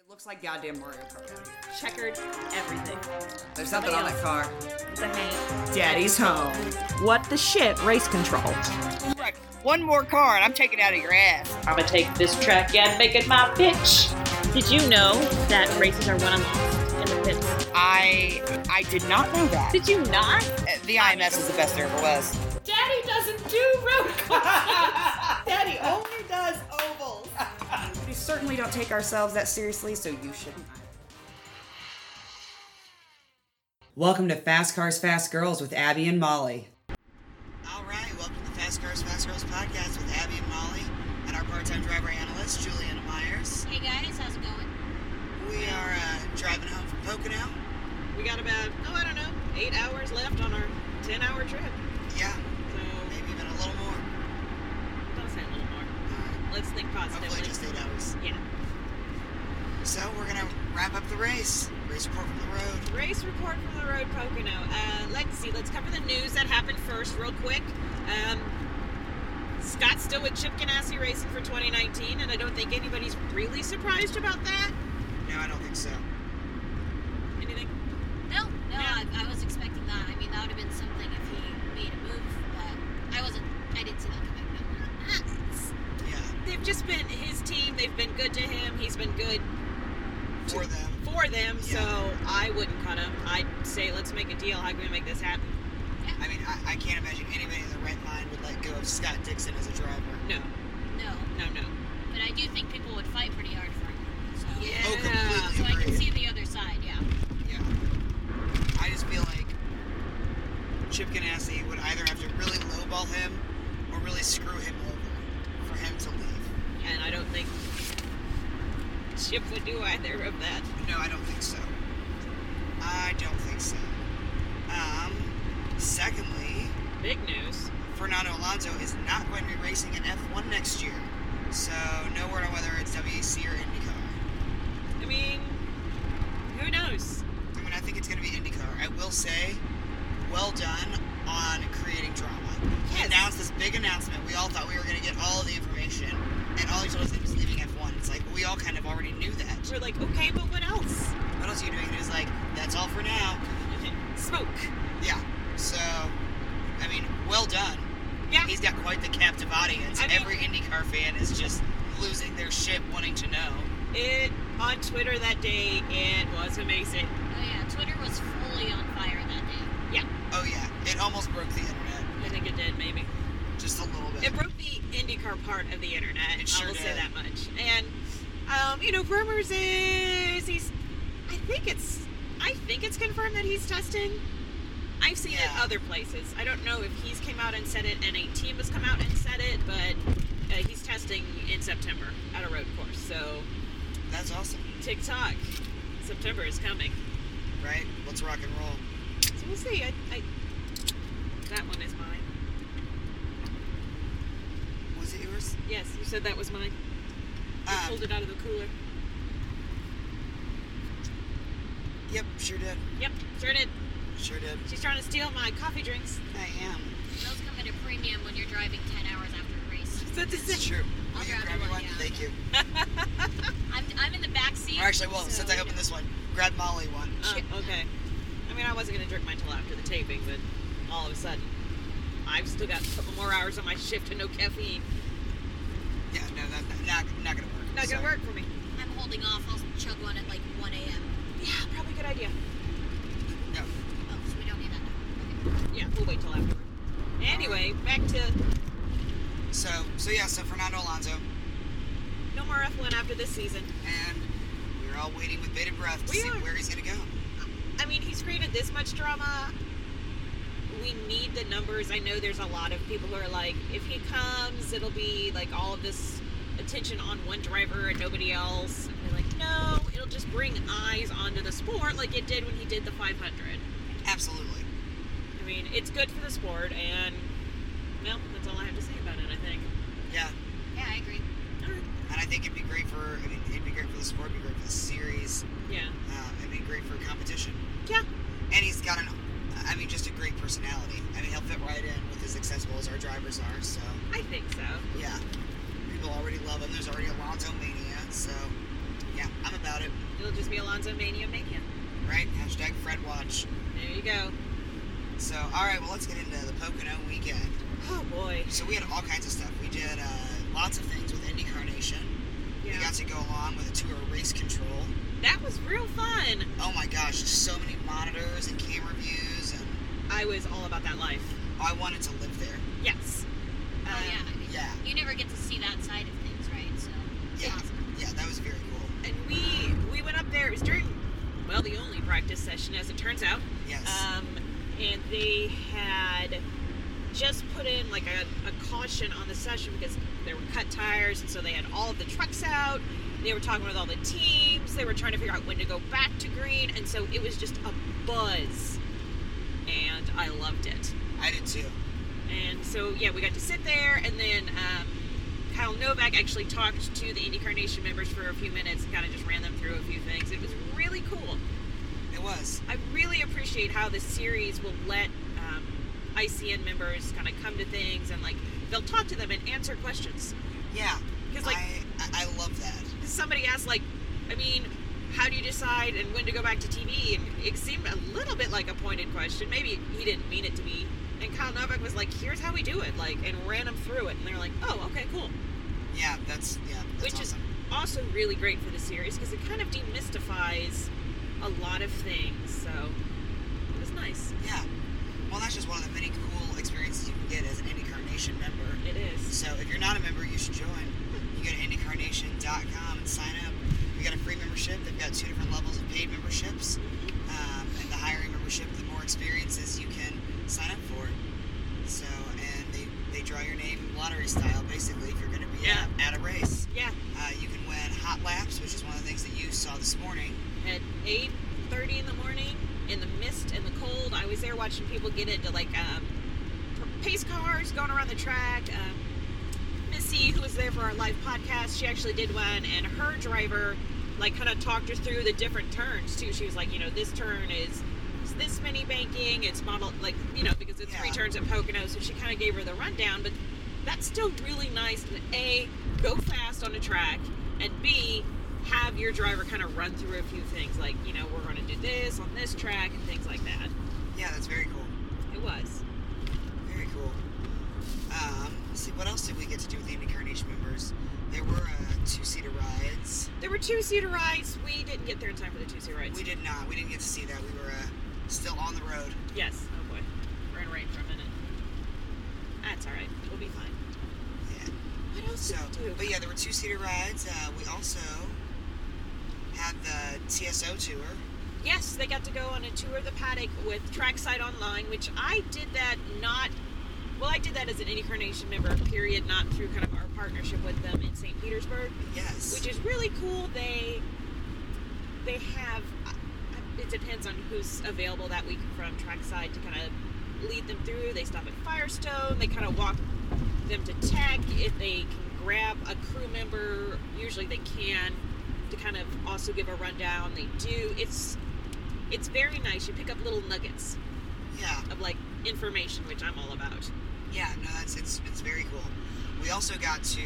Looks like goddamn Mario Kart out here. Checkered everything. There's something on that car. It's a hand. Daddy's home. What the shit? Race control. Right. One more car and I'm taking it out of your ass. I'ma take this track and make it my bitch. Did you know that races are won and lost in the pits? I did not know that. Did you not? The IMS is the best there ever was. Daddy doesn't do road courses. Daddy only does ovals. We certainly don't take ourselves that seriously, so you shouldn't. Welcome to Fast Cars, Fast Girls with Abby and Molly. All right, welcome to Fast Cars, Fast Girls podcast with Abby and Molly and our part-time driver analyst, Juliana Myers. Hey guys, how's it going? We are driving home from Pocono. We got about, 8 hours left on our 10-hour trip. Yeah, So, maybe even a little more. don't say a little more. Let's think positively. Hopefully just 8 hours. Yeah. So we're going to wrap up the race. Race report from the road. Race report from the road, Pocono. Let's cover the news that happened first real quick. Scott's still with Chip Ganassi Racing for 2019, and I don't think anybody's really surprised about that. No, I don't think so. Anything? No, Yeah. I was expecting that. I mean, that would have been something if he made a move, but I didn't see that coming. Yeah, They've just been his team. They've been good to him. He's been good for them. so Yeah. I wouldn't cut him. I'd say, let's make a deal. How can we make this happen? I mean, I can't imagine anybody in the right mind would let go of Scott Dixon as a driver. No. No, but I do think people would fight pretty hard for him. So, Yeah. Oh, completely so I can agreed. see the other side, yeah. Yeah. I just feel like Chip Ganassi would either have to really lowball him or really screw him over for him to leave. And I don't think Chip would do either of that. No, I don't think so. I don't think so. Secondly, Big news. Fernando Alonso is not going to be racing in F1 next year. So, no word on whether it's WEC or IndyCar. I mean, who knows? I mean, I think it's going to be IndyCar. I will say, well done on creating drama. He Yes. announced this big announcement. We all thought we were going to get all of the information. And all he told us he was leaving F1. It's like, we all kind of already knew that. We're like, okay, but what else? What else are you doing? And he was like, that's all for now. Smoke. Yeah. So, I mean, well done. Yeah. He's got quite the captive audience. I mean- Every IndyCar fan is just losing their shit wanting to know. It, on Twitter that day, it was amazing. Oh yeah, Twitter was fully on fire that day. Yeah, Oh, yeah. It almost broke the internet. I think it did, maybe. Just a little bit. It broke the IndyCar part of the internet. It sure I will say did. that much. And, rumors is I think it's confirmed that he's testing. I've seen it Yeah. other places. I don't know if he's came out and said it and a team has come out and said it, but he's testing in September at a road course. So, That's awesome, TikTok, September is coming. right? Let's rock and roll. So we'll see. That one is mine. Was it yours? Yes, you said that was mine. You Um, pulled it out of the cooler. Yep, sure did. Yep, sure did. Sure did. She's trying to steal my coffee drinks. I am. Those come at a premium when you're driving 10 hours after a race. So to It's say, true. I'll Will you grab grab you me one, one? yeah. Thank you. I'm in the back seat. Or actually, well, so, since I opened this one, grab Molly one. okay. I mean, I wasn't going to drink mine until after the taping, but all of a sudden, I've still got a couple more hours on my shift and no caffeine. Yeah, no, that's not gonna work. Not going to So- work for me. I'm holding off. I'll chug one at like 1 a.m. Yeah, probably a good idea. No. Oh, so we don't need that now. Okay. Yeah, we'll wait till afterward. Anyway, back to So Fernando Alonso, no more F1 after this season. and we're all waiting with bated breath to We see are. where he's gonna go. I mean, he's created this much drama. We need the numbers. I know there's a lot of people who are like, if he comes, it'll be like all of this attention on one driver and nobody else. And they're like, no, it'll just bring eyes onto the sport like it did when he did the 500. Absolutely. I mean, it's good for the sport, and, well, that's all I have to say about it, I think. Yeah. Yeah, I agree. All right. And I think it'd be great for the sport, it'd be great for the series, Yeah. it'd be great for competition. Yeah. And he's got just a great personality. I mean, he'll fit right in with as accessible as our drivers are, so, I think so. yeah. People already love him. There's already Alonso mania, so, yeah, I'm about it. Alonso Mania. Right? Hashtag Fred Watch. There you go. So, all right, well, let's get into the Pocono weekend. Oh boy. So we had all kinds of stuff. We did lots of things with IndyCar Nation. Yeah. We got to go along with a tour of race control. That was real fun. Oh my gosh, just so many monitors and camera views, and I was all about that life. I wanted to live there. Yes. Oh yeah. I mean, Yeah. You never get to see that side of things, right? So. it's Yeah. awesome. Yeah, that was very cool. And we went up there. It was during, well, the only practice session, as it turns out. Yes. And they had just put in like a caution on the session because there were cut tires, and so they had all of the trucks out. They were talking with all the teams. They were trying to figure out when to go back to green, and so it was just a buzz, and I loved it. I did too. And so yeah, we got to sit there, and then Kyle Novak actually talked to the IndyCar Nation members for a few minutes and kind of just ran them through a few things. It was really cool. It was. I really appreciate how this series will let ICN members kind of come to things, and like they'll talk to them and answer questions. Yeah. 'Cause, like, I love that. Somebody asked, like, I mean, how do you decide and when to go back to TV? And it seemed a little bit like a pointed question. Maybe he didn't mean it to be. And Kyle Novak was like, here's how we do it, like, and ran them through it. And they're like, oh, okay, cool. Yeah, that's Which awesome. is also really great for the series because it kind of demystifies a lot of things. So it was nice. Yeah. Well, that's just one of the many cool experiences you can get as an IndyCar Nation member. It is. So if you're not a member, you should join. You go to IndyCarNation.com and sign up. We got a free membership. They've got 2 different levels of paid memberships. And the higher your membership, the more experiences you can sign up for. So, and they draw your name lottery style, basically, if you're going to be at a race. Yeah. You can win hot laps, which is one of the things that you saw this morning. At 8:30 in the morning, in the mist and the cold, I was there watching people get into like pace cars going around the track. Missy, who was there for our live podcast, she actually did one, and her driver like kind of talked her through the different turns too. She was like, you know, this turn is this many banking, it's modeled like, you know, because it's 3 turns at Pocono, so she kind of gave her the rundown. But that's still really nice to A, go fast on a track, and B, have your driver kind of run through a few things, like, you know, we're going to do this on this track and things like that. Yeah, that's very cool. It was. Very cool. Let's see, what else did we get to do with the IndyCar Nation members? There were 2-seater rides. There were 2-seater rides. We didn't get there in time for the 2-seater rides. We did not. We didn't get to see that. We were still on the road. Yes. Oh boy. We're in rain for a minute. That's all right. We'll be fine. Yeah. What else So, did we do? but yeah, there were 2-seater rides. We also had the TSO tour. Yes, they got to go on a tour of the paddock with Trackside Online, which I did that I did that as an IndyCar Nation member, period, not through kind of our partnership with them in St. Petersburg. Yes. Which is really cool. They have, it depends on who's available that week from Trackside to kind of lead them through. They stop at Firestone. They kind of walk them to tech. If they can grab a crew member, usually they can, to kind of also give a rundown. They do. It's very nice. You pick up little nuggets Yeah. of like information, which I'm all about. Yeah, no, it's very cool. We also got to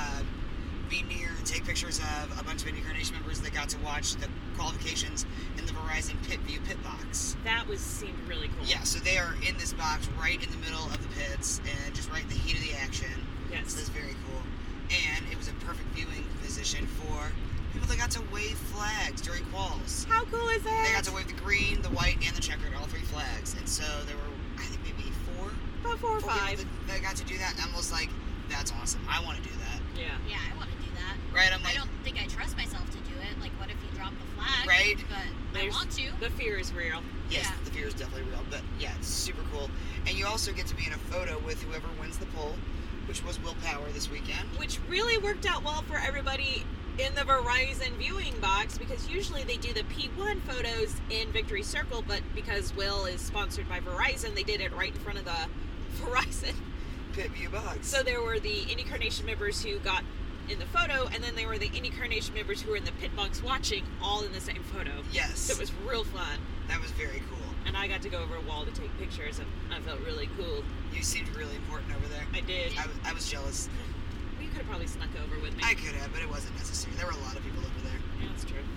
be near and take pictures of a bunch of IndyCar Nation members that got to watch the qualifications in the Verizon Pit View pit box. That seemed really cool. Yeah, so they are in this box right in the middle of the pits and just right in the heat of the action. Yes. So that's very cool. And it was a perfect viewing position for people that got to wave flags during quals. How cool is that? They got to wave the green, the white, and the checkered, all 3 flags. And so there were, I think, maybe 4 About 4 or people 5. that got to do that. And I was like, that's awesome. I want to do that. Yeah. Yeah, I want to do that. Right? I'm like, I don't think I trust myself to do it. Like, what if you drop the flag? Right. But I want to. The fear is real. yes, Yeah. the fear is definitely real. But yeah, it's super cool. And you also get to be in a photo with whoever wins the poll, which was Will Power this weekend. Which really worked out well for everybody in the Verizon viewing box, because usually they do the P1 photos in Victory Circle, but because Will is sponsored by Verizon, they did it right in front of the Verizon. Pit View box. So there were the IndyCar Nation members who got in the photo, and then there were the IndyCar Nation members who were in the pit box watching, all in the same photo. Yes. So it was real fun. That was very cool. And I got to go over a wall to take pictures, and I felt really cool. You seemed really important over there. I did. I was jealous. You could have probably snuck over with me. I could have, but it wasn't necessary. There were a lot of people over there. Yeah, that's true.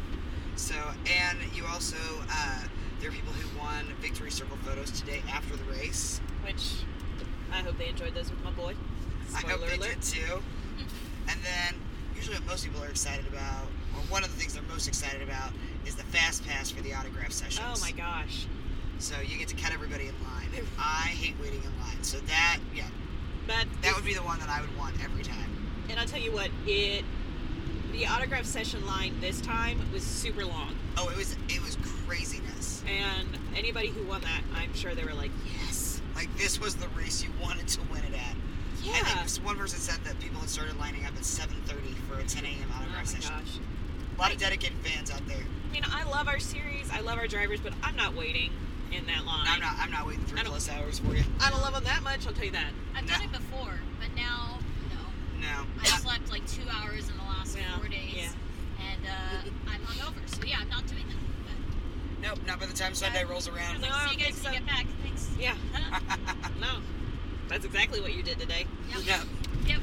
So, and you also, there are people who won Victory Circle photos today after the race. Which I hope they enjoyed those with my boy. Spoiler I hope they alert. did too. And then, usually what most people are excited about, or one of the things they're most excited about, is the Fast Pass for the autograph sessions. Oh my gosh. So you get to cut everybody in line. And I hate waiting in line. So that, yeah, But that would be the one that I would want every time. and I'll tell you what, the autograph session line this time was super long. Oh, it was craziness. And anybody who won that, I'm sure they were like, yes. Like, this was the race you wanted to win it at. Yeah. I think one person said that people had started lining up at 7:30 for a 10 a.m. Oh autograph my session. gosh. A lot of dedicated fans out there. I mean, I love our series, I love our drivers, but I'm not waiting in that line. I'm not waiting I don't- 3+ hours for you. I don't love them that much, I'll tell you that. I've done it before, but now, no. No. I slept like 2 hours in the last Yeah, 4 days. yeah. And I'm hungover, so yeah, I'm not doing that. But Nope, not by the time Sunday rolls around. No, I see don't you guys think when you so. get back. Thanks. Yeah. No. That's exactly what you did today. Yep. Yep. Yep.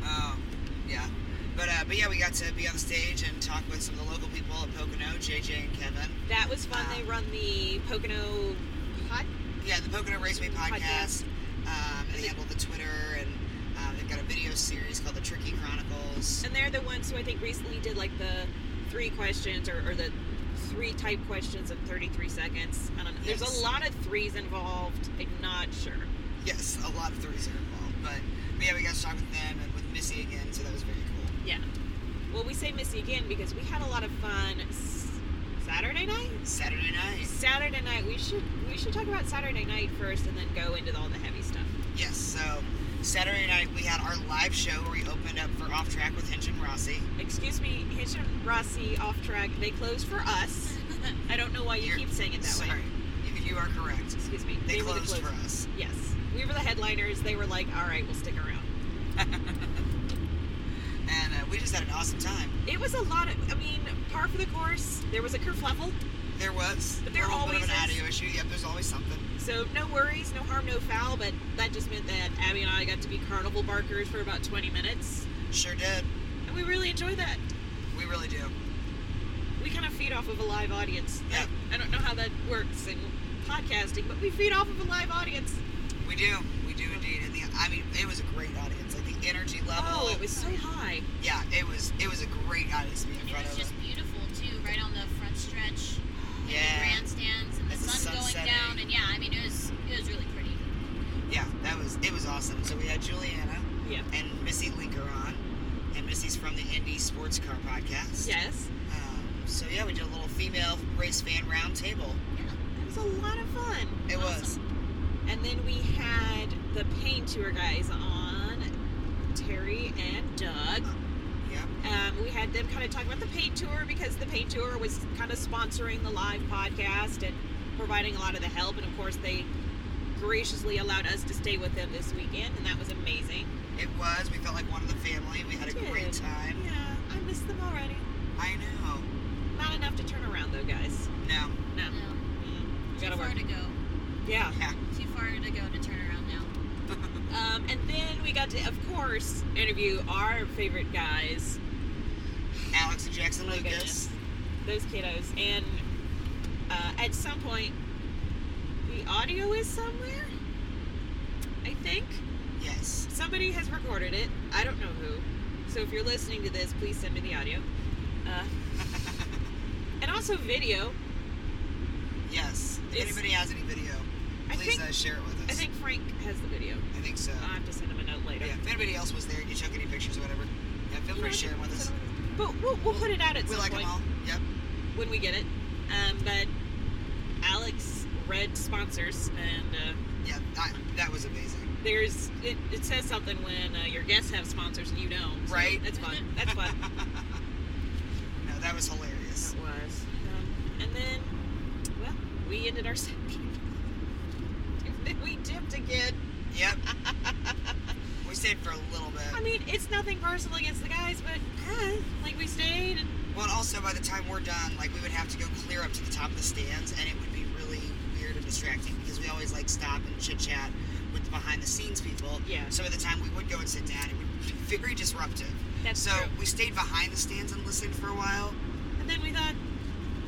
Yeah. But yeah, we got to be on the stage and talk with some of the local people at Pocono, JJ and Kevin. That was fun. They run the Pocono Hot. Yeah, the Pocono Raceway podcast. And they handle the Twitter, and they've got a video series called the Tricky Chronicles. And they're the ones who I think recently did like the 3 questions or the 3 type questions in 33 seconds. I don't know. Yes. There's a lot of 3s involved. I'm not sure. Yes, a lot of 30s are involved. But yeah, we got to talk with them and with Missy again, so that was very cool. Yeah. Well, we say Missy again because we had a lot of fun Saturday night. Saturday night. Saturday night. We should talk about Saturday night first, and then go into all the heavy stuff. Yes, so Saturday night we had our live show where we opened up for Off Track with Hinch and Rossi. Excuse me, Hitch and Rossi Off Track. They closed for us. I don't know why you keep saying it that Sorry, way. you are correct. Excuse me. They were the closed for us. Yes. We were the headliners. They were like, all right, we'll stick around. And we just had an awesome time. It was a lot of, I mean, par for the course. There was a kerfluffle. There was But there a little bit of an always is. audio issue. Yep, there's always something. So no worries, no harm, no foul. But that just meant that Abby and I got to be carnival barkers for about 20 minutes. Sure did. And we really enjoyed that. We really do. We kind of feed off of a live audience. Yeah. I don't know how that works in podcasting, but we feed off of a live audience. We do indeed. And it was a great audience. Like the energy level. Oh, it was so high. Yeah, it was a great audience to be in And it front was of. just beautiful too, right on the front stretch. And Yeah. the grandstands and the As the sun sun's going setting. down, and yeah, I mean it was really pretty. Yeah, it was awesome. So we had Juliana Yeah. and Missy Linker on, and Missy's from the Indy Sports Car Podcast. Yes. So yeah, we did a little female race fan roundtable. It was a lot of fun. It was. And then we had the paint tour guys on, Terry and Doug. Yep. We had them kind of talk about the paint tour because the paint tour was kind of sponsoring the live podcast and providing a lot of the help. And of course, they graciously allowed us to stay with them this weekend, and that was amazing. It was. We felt like one of the family. We had a great Did. time. Yeah, I miss them already. I know. Not enough to turn around though, guys. No. No. No, Mm, too gotta far work. to go. Yeah. Yeah. Too far to go to turn around now. And then we got to, of course, interview our favorite guys. Alex and Jackson My Lucas. goodness. Those kiddos. And at some point, the audio is somewhere, I think. Yes. Somebody has recorded it. I don't know who. So if you're listening to this, please send me the audio. And also video. Yes. If It's- anybody has any video, I please think- share it with us. I think Frank has the video. I think so. I'll have to send him a note later. Yeah. If anybody else was there and you took any pictures or whatever, yeah, feel free to share it with us. But we'll put it out at We some like point them all. Yep. when we get it. But Alex read sponsors, and Yeah. That was amazing. it says something when your guests have sponsors and you don't. So Right. That's fun. That's fun. No, that was hilarious. That was. And then, well, we ended our session. Then we dipped again. Yep. We stayed for a little bit. I mean, it's nothing personal against the guys, but like we stayed and Well, and also by the time we're done, like we would have to go clear up to the top of the stands, and it would be really weird and distracting because we always like stop and chit chat with the behind the scenes people. Yeah. So by the time we would go and sit down, it would be very disruptive. That's so true. we stayed behind the stands and listened for a while. And then we thought,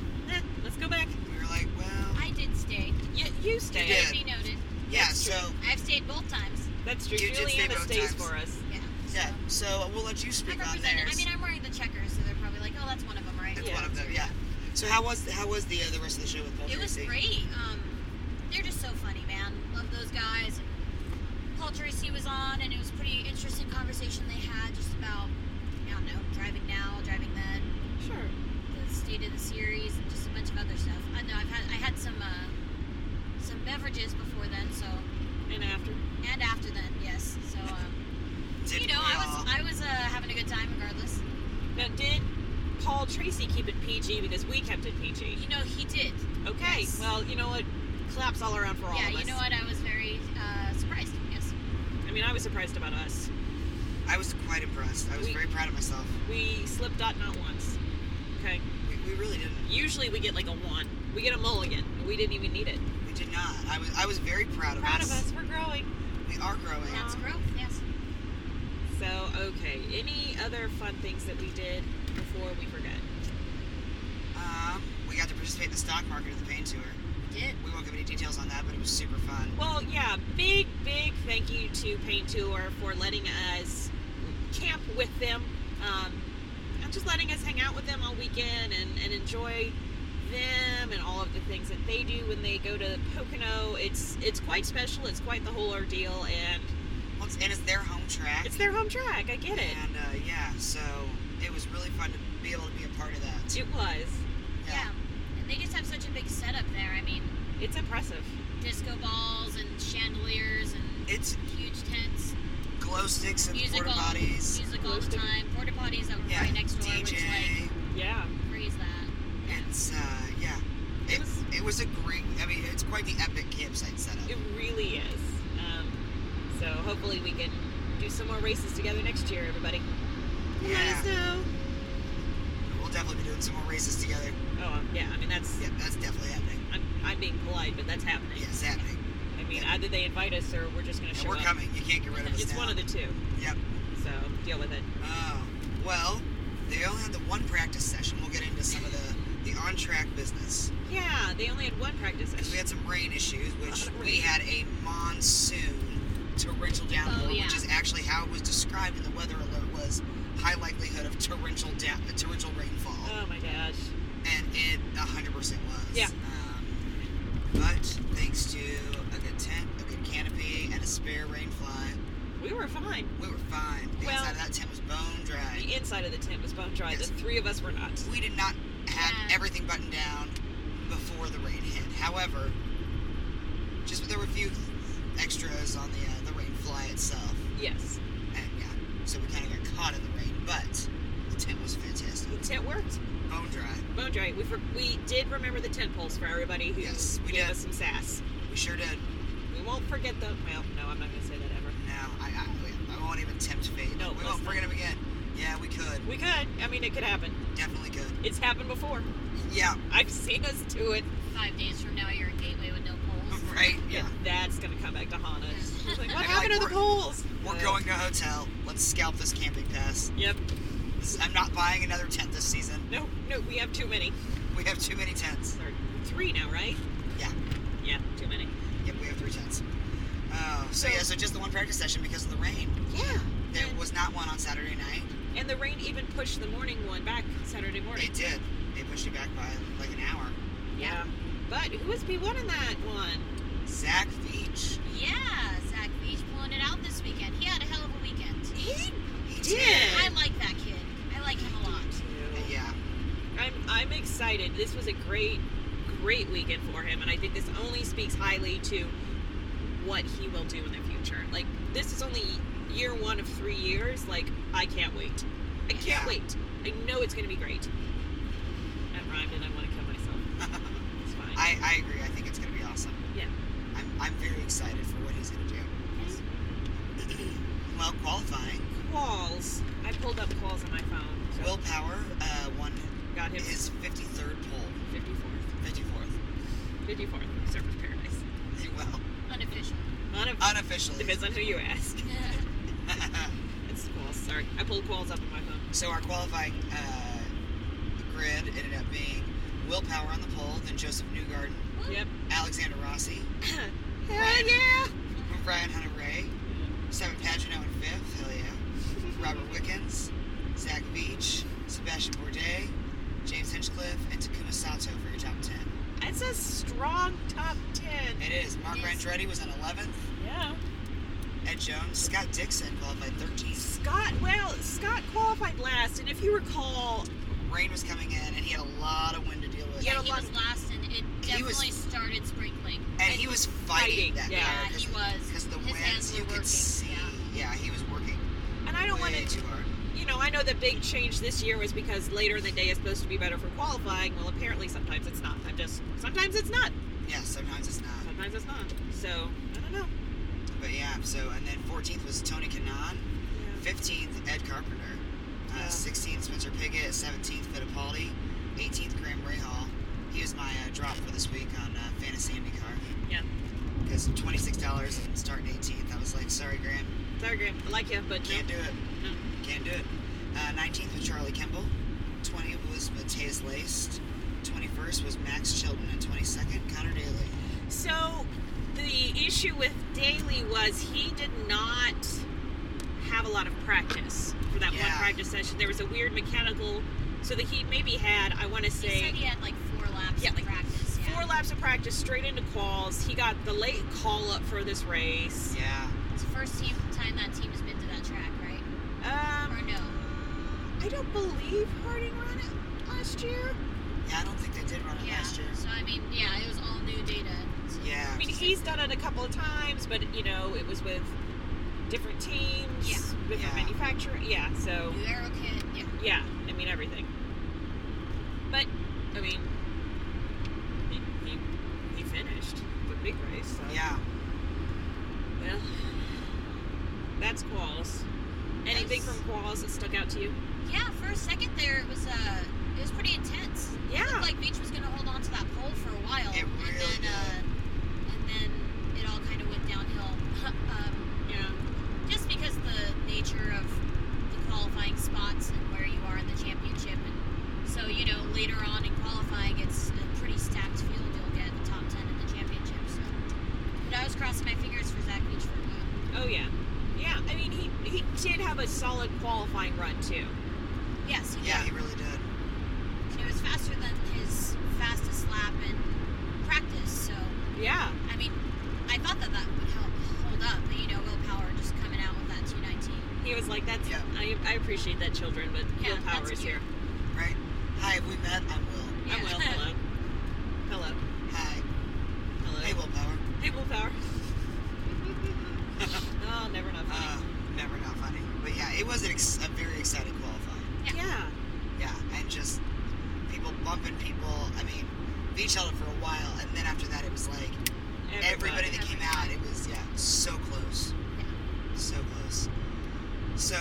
Go back. We were like, well, I did stay. You stay. You did. Let me noted. yeah. That's So I've stayed both times. That's true. You did stay Juliana both stays times. for us. Yeah. yeah. So we'll let you I'm speak on represented. theirs. I mean, I'm wearing the checkers, so they're probably like, oh, that's one of them, right? It's Yeah. one of them. Yeah. So how was the rest of the show with Paul It was Tracy? great. They're just so funny, man. Love those guys. And Paul Tracy was on, and it was a pretty interesting conversation they had just about, I don't know, driving now, driving then, Sure. the state of the series, and just a bunch of other stuff. I know I had some beverages before then, so And after. and after then, yes. So Did you know, we all- I was having a good time regardless. Now, did Paul Tracy keep it PG because we kept it PG? You know, he did. Okay. Yes. Well, you know what? Claps all around for all Yeah, of us. you know what? I was very surprised. Yes. I mean, I was surprised about us. I was quite impressed. I was very proud of myself. We slipped not once. Okay. We really didn't. Usually we get like a 1. We get a mulligan. We didn't even need it. We did not. I was very proud of Proud us. of us. We're growing. We are growing. That's growth. Yes. So, okay. Any other fun things that we did before we forget? We got to participate in the stock market at the Pain Tour. We did. We won't give any details on that, but it was super fun. Well, yeah. Big thank you to Paint Tour for letting us camp with them. And just letting us hang out with them all weekend and enjoy them and all of the things that they do when they go to Pocono. It's quite special. It's quite the whole ordeal, and Well, it's their home track. it's their home track. I get it. And yeah, so it was really fun to be able to be a part of that. It was. Yeah. And they just have such a big setup there. I mean, It's impressive. disco balls and chandeliers and It's huge tents. glow sticks and Music porta all, potties. music all Glow the stick. time. Porta potties that were Yeah, right next door, DJ. which like Yeah. praise that. It's yeah. It was a great. I mean, it's quite the epic campsite setup. It really is. So hopefully we can do some more races together next year, everybody. Let us Yeah, know. we'll definitely be doing some more races together. Oh, yeah. I mean, that's. Yeah, that's definitely happening. I'm being polite, but that's happening. Yeah, it's happening. I mean, Yeah. either they invite us or we're just going to And show we're up. coming. You can't get rid of us It's now. one of the two. Yep. So deal with it. Oh, well, they only had the one practice session. We'll get into some of the on-track business. Yeah, they only had one practice Because we session. had some rain issues, which Lot of we rain. had a monsoon torrential downpour, yeah. which is actually how it was described in the weather alert, was high likelihood of torrential rainfall. Oh my gosh. And it 100% was. Yeah. But thanks to a good tent, a good canopy, and a spare rain fly, We were fine. we were fine. The Well- inside of that tent was bone dry. The inside of the tent was bone dry. Yes. The three of us were not. We did not have Yeah. everything buttoned down before the rain hit. However, just there were a few extras on the rain fly itself, Yes. and yeah, so we kind of got caught in the rain. But the tent was fantastic, The tent worked. bone dry. Bone dry. We did remember the tent poles for everybody who Yes, we gave did. us some sass. We sure did. We won't forget them. Well, no, I'm not going to say that ever. No, I won't even tempt fate. No, we let's won't not. forget him again. Yeah, we could. We could. I mean, it could happen. Definitely could. It's happened before. Yeah. I've seen us do it. 5 days from now, you're at Gateway with no poles. Right. Yeah. And that's going to come back to haunt us. Yeah. It's like, what I'm happened like, to the poles? We're going to a hotel. Let's scalp this camping pass. Yep. I'm not buying another tent this season. No, we have too many. We have too many tents. Or 3 now, right? Yeah. Yeah, too many. Yep, we have 3 tents. Oh, so just the one practice session because of the rain. Yeah. There was not one on Saturday night. And the rain even pushed the morning one back Saturday morning. It did. They pushed it back by like an hour. Yeah. But who was P1 in that one? Zach Veach. Yeah, Zach Beach pulling it out this weekend. He had a hell of a weekend. He He did. I like that kid. I like him a lot. Yeah. I'm excited. This was a great weekend for him, and I think this only speaks highly to what he will do in the future. Like, this is only year 1 of 3 years. Like, I can't wait. I can't Yeah. wait. I know it's going to be great. That rhymed and I want to kill myself. It's fine. I agree. I think it's going to be awesome. Yeah. I'm very excited for what he's going to do. Well, qualifying. Qualls. I pulled up Qualls on my phone. So Willpower won got him his 53rd pole. 54th. 54th. 54th. Surface Paradise. Well, Unofficial. unofficially. Depends on who you ask. It's Qualls. Sorry. I pulled Qualls up on my phone. So our qualifying grid ended up being Will Power on the pole, then Joseph Newgarden, Yep. Alexander Rossi, Hell yeah. Ryan Hunter-Reay, Simon Pagenaud in 5th, hell yeah, Robert Wickens, Zach Beach, Sebastian Bourdais, James Hinchcliffe, and Takuma Sato for your top 10. It's a strong top 10. It is. Mark Yes. Andretti was on 11th. Yeah. Ed Jones, Scott Dixon qualified 13th. Scott qualified last, and if you recall, Rain was coming in, and he had a lot of wind to deal with. Yeah, He was last, and it He was- definitely started sprinkling. And he was fighting that yeah. car. Yeah, he was. Because the His winds, hands were you could working, see. Yeah, he was working and I don't want way to, too hard. I know the big change this year was because later in the day is supposed to be better for qualifying. Well, apparently sometimes it's not. Sometimes it's not. Yeah, sometimes it's not. Sometimes it's not. So, I don't know. But yeah, and then 14th was Tony Kanaan. 15th, Ed Carpenter. Yeah. 16th, Spencer Piggott. 17th, Fittipaldi. 18th, Graham Rahal. He was my drop for this week on Fantasy IndyCar. Yeah. Because $26 and starting 18th. I was like, sorry, Graham. Sorry, Graham. I like you, but Can't do it. No. Can't do it. 19th was Charlie Kimball. 20th was Matthias Laced. 21st was Max Chilton. And 22nd, Connor Daly. So, the issue with Daly was he did not have a lot of practice for that one Yeah. practice session. There was a weird mechanical, so that he maybe had, I want to He say, said he had like 4 laps Yeah, of like practice. Yeah. 4 laps of practice straight into quals. He got the late call up for this race. Yeah. It's the first time that team has been to that track, right? Or no? I don't believe Harding ran it last year. Yeah, I don't think they did run it Yeah. last year. So I mean, yeah, it was all new data. Yeah. I mean, he's done it a couple of times, but it was with different teams, Yeah. different Yeah. manufacturer. Yeah, so New aero kit. Yeah. yeah, I mean everything. But I mean, he finished the big race. So. Yeah. Well, that's quals. Anything Yes. from quals that stuck out to you? Yeah, for a second there, it was pretty intense. It Yeah. looked like Beach was going to hold on to that pole for a while. It really and then it all kind of went downhill. Yeah. Just because the nature of the qualifying spots and where you are in the championship. And so, later on in qualifying, it's a pretty stacked field. You'll get the top 10 in the championship. So, but I was crossing my fingers for Zach Beach for a while. Oh yeah. Yeah. I mean, he did have a solid qualifying run too. Yes, he did. Yeah, he really did. It was faster than his fastest lap in practice, so Yeah. I mean, I thought that would hold up, but Will Power just coming out with that 219. He was like, "That's Yeah. I appreciate that, children, but Yeah, Will Power that's is cute. here." Right? Hi, have we met? I'm Will. I'm Will. Hello. Hello. Hi. Hello. Hey, Will Power. Hey, Will Power. Oh, never not funny. Never not funny. But yeah, it was a very exciting qualifying. Yeah. Yeah, and just people bumping people. I mean, Beach held it for a while, and then after that, it was like everybody that came out, it was, so close. So close. So,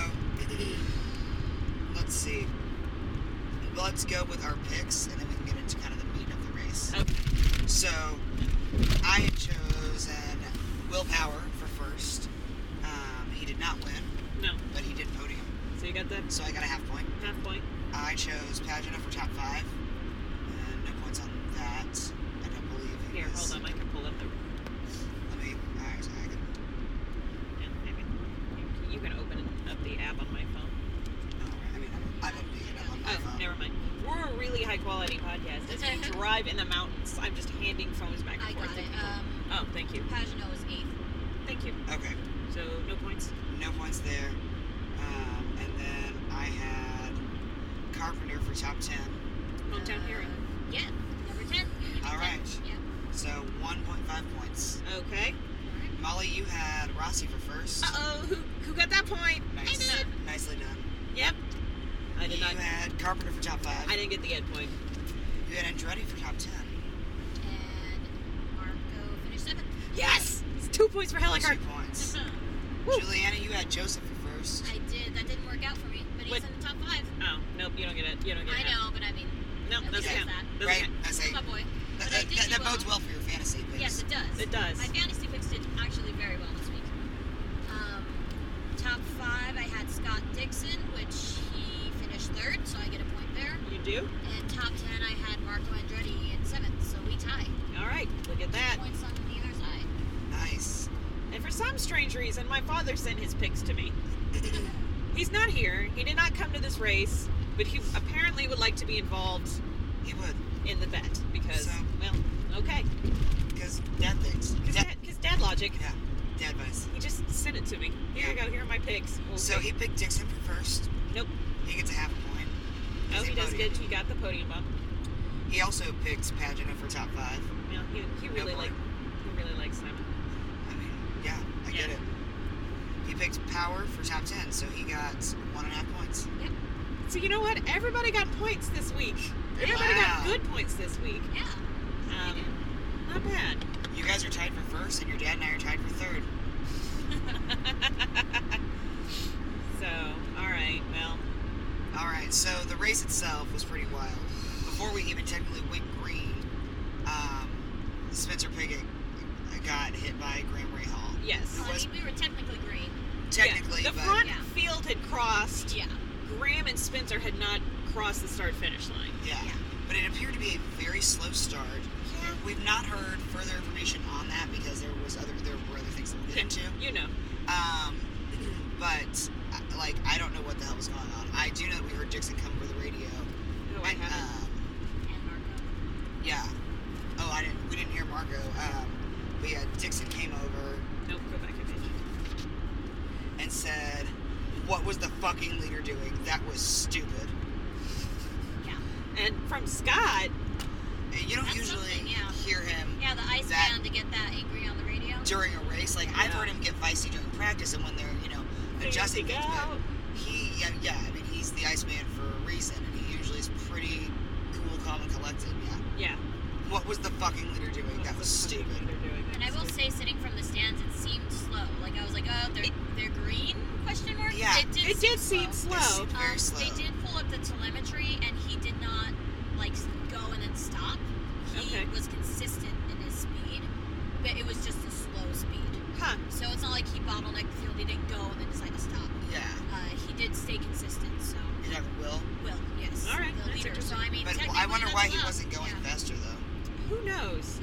let's see. Let's go with our picks, and then we can get into kind of the meat of the race. Okay. So, I had chosen Will Power for first. He did not win, No. but he did podium. So you got the So I got a half point. half point. I chose Pagenaud for top 5, and no points on that. I don't believe he Here, was. hold on. I can pull up the. Alright, so I can. Yeah, maybe. You can open up the app on my phone. Alright, I mean, I'm opening it up on my Oh, phone. never mind. We're a really high quality podcast. As we drive in the mountains, I'm just handing phones back and I forth. got to it. people. Oh, thank you. Pagenaud was 8th. Thank you. Okay, So no points. no points there. And then I had Carpenter for top 10. Hometown hero. Yeah, number 10. All right. Yeah. So 1.5 points. Okay. Molly, you had Rossi for first. Uh-oh, who got that point? Nice. I did. Nicely done. Yep. I did You not. had Carpenter for top 5. I didn't get the ed point. You had Andretti for top 10. And Marco finished 7th. Yes! It's 2 points for 2 Helicart. points. Woo. Juliana, you had Joseph for first. I did. That didn't work out for me, but he's What? in the top 5. Oh, nope, you don't get it. You don't get it. I know, but I mean, No, at doesn't least count. that. Doesn't Right? count. I say My boy. that, But I did do that well. bodes well for your fantasy picks. Yes, it does. It does. My fantasy picks did actually very well this week. Top 5, I had Scott Dixon, which he finished 3rd, so I get a point there. You do? And top 10, I had Marco Andretti in 7th, so we tie. All right, look at that. 2 points on either side. Nice. And for some strange reason, my father sent his picks to me. He's not here. He did not come to this race, but he apparently would like to be involved He would. in the bet because, So- well, okay. Because dad thinks. Because dad logic. Yeah. Dad advice. He just sent it to me. Here you Yeah. go. Here are my picks. We'll So take- he picked Dixon for first. Nope. He gets a half a point. Oh, he a does podium. good. He got the podium bump. He also picked Pagina for top 5. Yeah, he really boy. likes Simon. I mean, yeah, I get Yeah. it. He picked Power for top 10, so he got 1.5 points. So you know what? Everybody got points this week. Everybody Wow. got good points this week. Yeah. Not bad. You guys are tied for first, and your dad and I are tied for third. So, all right. Well, All right, so the race itself was pretty wild. Before we even technically went green, Spencer Pigot got hit by Graham Rahal. yes. Well, I mean, we were technically green. Technically, the but front Yeah. field had crossed. Yeah. Graham and Spencer had not crossed the start-finish line. yeah. Yeah. But it appeared to be a very slow start. Yeah. We've not heard further information on that because there were other things that we'll get into. You know. But like I don't know what the hell was going on. I do know that we heard Dixon come over the radio. No, I and, haven't. And Marco. Yeah. Oh, we didn't hear Marco. But yeah, Dixon came over Nope, go back a page. and said, "What was the fucking leader doing? That was stupid." Yeah. And from Scott, And you don't That's usually something, yeah. hear him Yeah, the ice That- man to get that angry on the radio. during a race. Like I've Yeah. heard him get feisty during practice and when they're adjusting Figuring things. out. But yeah. I mean, he's the Iceman for a reason, and he usually is pretty cool, calm, and collected. Yeah. yeah. What was the fucking leader doing? That was stupid. And I will say, sitting from the stands, it seemed slow. Like, I was like, oh, they're green? Question mark? Yeah. It did seem It slow. seemed very slow. They did pull up the telemetry, and he did not, like, go and then stop. He Okay. was consistent in his speed, but it was just a slow speed. Huh. So it's not like he bottlenecked the field, he didn't go and then decide to stop. Yeah. He did stay consistent, so. You never will. Will, yes. All right, The that's leader. So, interesting. I mean, But I technically wonder that's why he allowed. wasn't going Yeah. faster though. Who knows?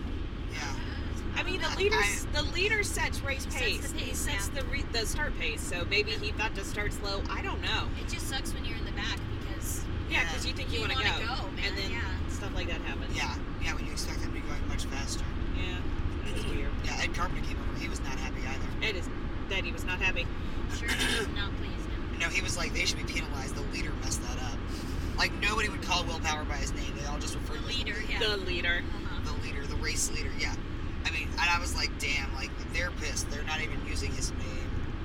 Yeah. I mean, the I- leader sets race Sets pace. the pace, He sets yeah. the start pace. So maybe he thought to start slow. I don't know. It just sucks when you're in the back because Yeah, because you think you want to wanna go, go, man, and then yeah. stuff like that happens. Yeah. Yeah. When you expect him to be going much faster. Yeah. It's weird. Yeah. Ed Carpenter came over. He was not happy either. Ed is dead. He was not happy. I'm sure he was not pleased. No, he was like, they should be penalized. The leader messed that up. Like nobody would call Will Power by his name. They all just referred The to him as leader, yeah. The leader. the leader, the race leader. Yeah. I mean, and I was like, damn. Like they're pissed. They're not even using his name.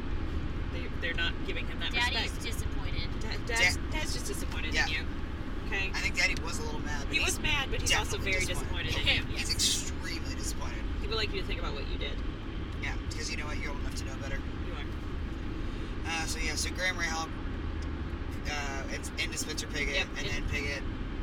They're not giving him that Daddy's respect. disappointed. Dad's just disappointed Yeah. in you. Okay. I think Daddy was a little mad. But He was mad, but he's also definitely very disappointed in you. He's extremely disappointed. He would like you to think about what you did. Yeah, because you know what, you're old enough to know better. You are. So Graham Rahal, it's into Spencer Pigot, Yep, and and- then Pigot,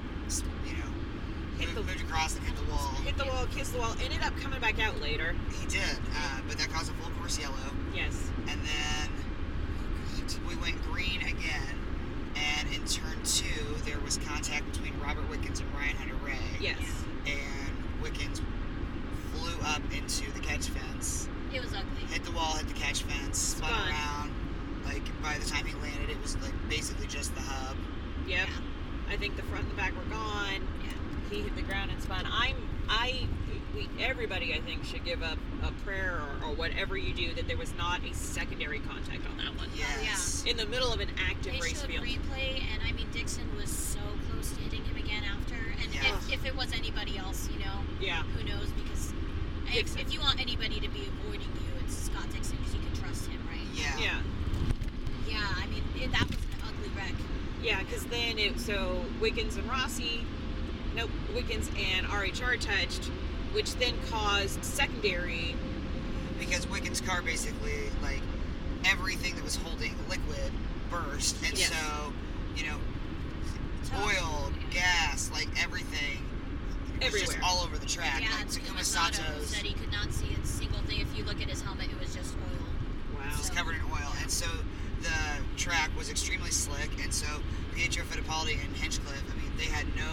Hit moved across and hit the wall. Hit the wall, kissed the wall, ended up coming back out later. He did, but that caused a full course yellow. Yes. And then we went green again, and in turn 2, there was contact between Robert Wickens and Ryan Hunter-Reay. Yes. And Wickens flew up into the catch fence, It was ugly. hit the wall, hit the catch fence, spun Spun. around. Like, by the time he landed, it was, like, basically just the hub. Yep. Yeah. I think the front and the back were gone. Yeah. He hit the ground and spun. Everybody, I think, should give up a prayer or whatever you do that there was not a secondary contact on that one. Yes. In the middle of an active They race showed field. replay, and I mean, Dixon was so close to hitting him again after. And Yeah. if it was anybody else, Yeah. who knows? Because Dixon. if you want anybody to be avoiding you, it's Scott Dixon because you can trust him, right? Yeah. Yeah. Yeah, I mean, that was an ugly wreck. Yeah, because then Wiggins and Wiggins and RHR touched, which then caused secondary. Because Wiggins' car basically, like, everything that was holding liquid burst. And Yes. so, Tough. oil, gas, like, everything was just Everywhere. all over the track. Yeah, like, Takuma Takuma Sato Sato's said he could not see a single thing. If you look at his helmet, it was just oil. Wow. was covered in oil. And so the track was extremely slick. And so Pietro Fittipaldi and Hinchcliffe, I mean, they had no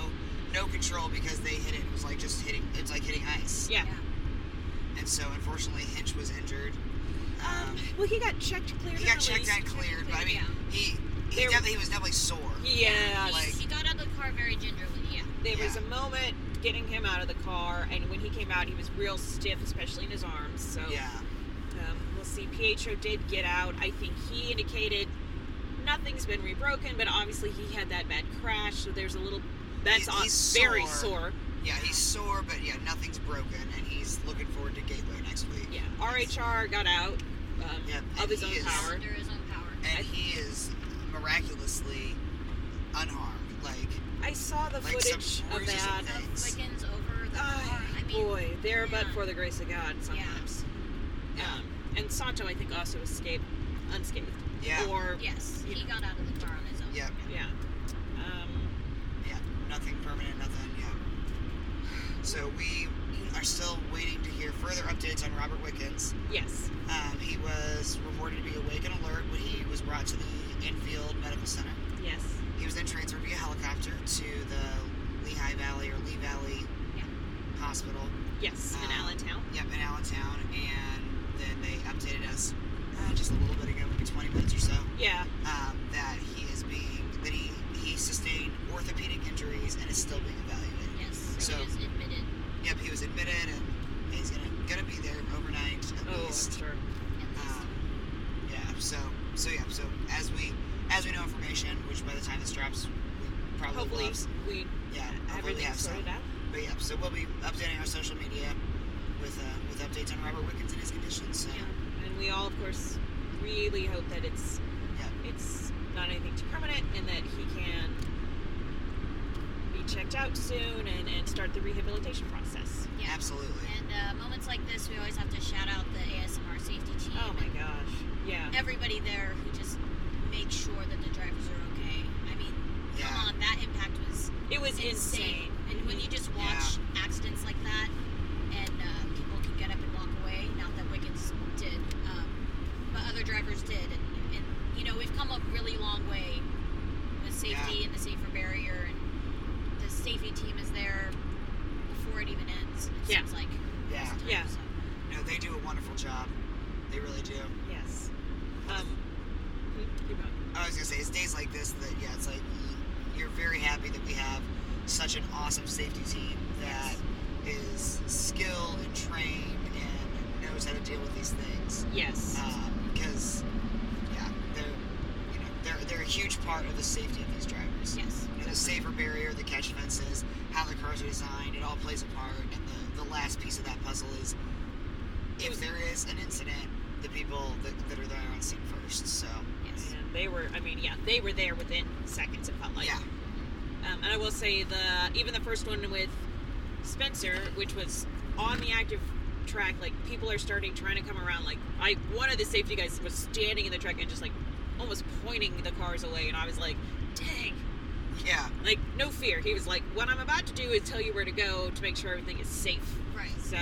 no control because they hit it. It was like just hitting. It's like hitting ice. Yeah. And so unfortunately, Hinch was injured. Well, he got checked, cleared. He got checked and cleared, but I mean, he was definitely sore. Yeah. He got out of the car very gingerly. Yeah. There was a moment getting him out of the car, and when he came out, he was real stiff, especially in his arms. So we'll see. Pietro did get out. I think he indicated nothing's been rebroken, but obviously he had that bad crash, so there's a little. He's very sore. Yeah, he's sore, but nothing's broken, and he's looking forward to Gateway next week. Yeah, RHR got out of his own power. Under his own power. And he is miraculously unharmed. I saw the footage of that. Wiggins over the car. I mean, boy, they're but for the grace of God sometimes. Yeah. And Sato, I think, also escaped unscathed. Yeah. Yes, he got out of the car on his own. Yeah. Yeah. Nothing permanent, nothing, So we are still waiting to hear further updates on Robert Wickens. Yes. He was reported to be awake and alert when he was brought to the Infield Medical Center. Yes. He was then transferred via helicopter to the Lehigh Valley Hospital. Yes, in Allentown. Yep, in Allentown. And then they updated us just a little bit ago, maybe 20 minutes or so. Yeah. That he sustained orthopedic injuries and is still being evaluated. Yes, So he was admitted. Yep, he was admitted and he's gonna be there overnight at least. I'm sure. So as we know information, which by the time this drops, we probably will have some. We everything sorted out. But so we'll be updating our social media with updates on Robert Wickens and his conditions. So. Yeah. And we all, of course, really hope that it's not anything too permanent and that he can be checked out soon and start the rehabilitation process. Yeah. Absolutely. And moments like this, we always have to shout out the ASMR safety team. Oh my gosh. Yeah. Everybody there who just makes sure that the drivers are okay. I mean, come on, that impact was insane. And when you just watch accidents like that and people can get up and walk away, not that Wickens did, but other drivers did. And we've come a really long way with safety and the safer barrier, and the safety team is there before it even ends. It seems like. Yeah. So. No, they do a wonderful job. They really do. Yes. I was gonna say, it's days like this that it's like you're very happy that we have such an awesome safety team that is skilled and trained and knows how to deal with these things. Yes. Because they're a huge part of the safety of these drivers. Yes. The safer barrier, the catch fences, how the cars are designed, it all plays a part. And the last piece of that puzzle is if there is an incident, the people that are there on scene first. So. Yes. And they were there within seconds, it felt like. Yeah. And I will say even the first one with Spencer, which was on the active track, people are trying to come around. One of the safety guys was standing in the track and just almost pointing the cars away, and I was like, dang. Yeah. No fear. He was like, what I'm about to do is tell you where to go to make sure everything is safe. Right. So,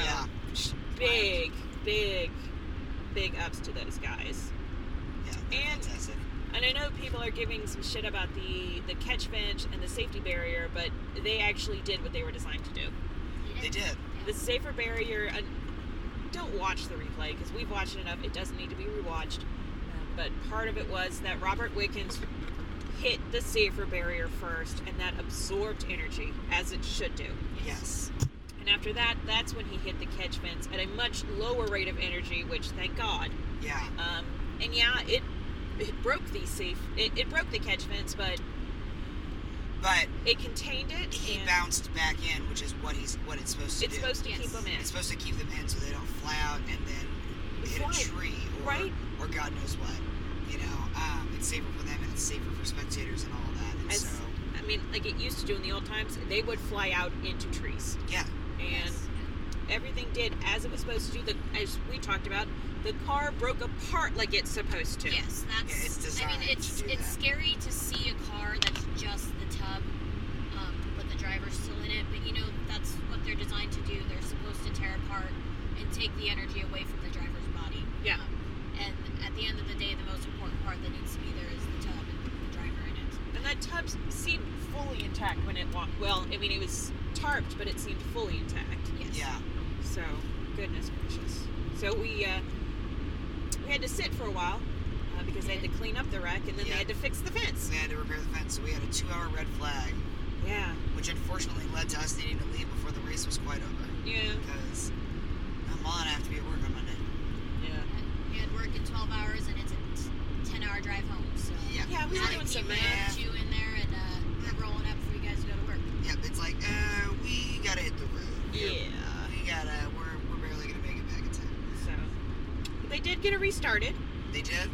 big ups to those guys. Yeah, fantastic. And I know people are giving some shit about the catch bench and the safety barrier, but they actually did what they were designed to do. They did. The safer barrier, don't watch the replay because we've watched it enough. It doesn't need to be rewatched. But part of it was that Robert Wickens hit the safer barrier first, and that absorbed energy, as it should do. Yes. And after that, that's when he hit the catch fence at a much lower rate of energy, which, thank God. Yeah. And it broke it broke the catch fence, but it contained it. He bounced back in, which is what it's supposed to do. It's supposed to keep them in. It's supposed to keep them in so they don't fly out and then hit a tree or God knows what. It's safer for them and it's safer for spectators and all of that. Like it used to do in the old times, they would fly out into trees. Yeah. And everything did as it was supposed to do. As we talked about, the car broke apart like it's supposed to. Yes, that's. It's designed it's scary to see a car that's just the tub, but the driver's still in it. But that's what they're designed to do. They're supposed to tear apart and take the energy away from the driver's body. And at the end of the day, the most important part that needs to be there is the tub and the driver in it. And that tub seemed fully intact when it walked. Well, I mean, it was tarped, but it seemed fully intact. Yes. Yeah. So, goodness gracious. So we had to sit for a while because they had to clean up the wreck, and then they Yeah. had to fix the fence. We had to repair the fence, so we had a 2-hour red flag, Yeah. which unfortunately led to us needing to leave before the race was quite over. Yeah. Because Mom and I have to be at work on Monday. Yeah. And we had work in 12 hours, and it's a 10-hour drive home. So Yeah. Yeah, we were It's doing like, some we math. left you in there, and we're rolling up for you guys to go to work. Yep, it's like, we gotta hit the road. Yeah. We're barely gonna make it back in time. So, but they did get it restarted. They did,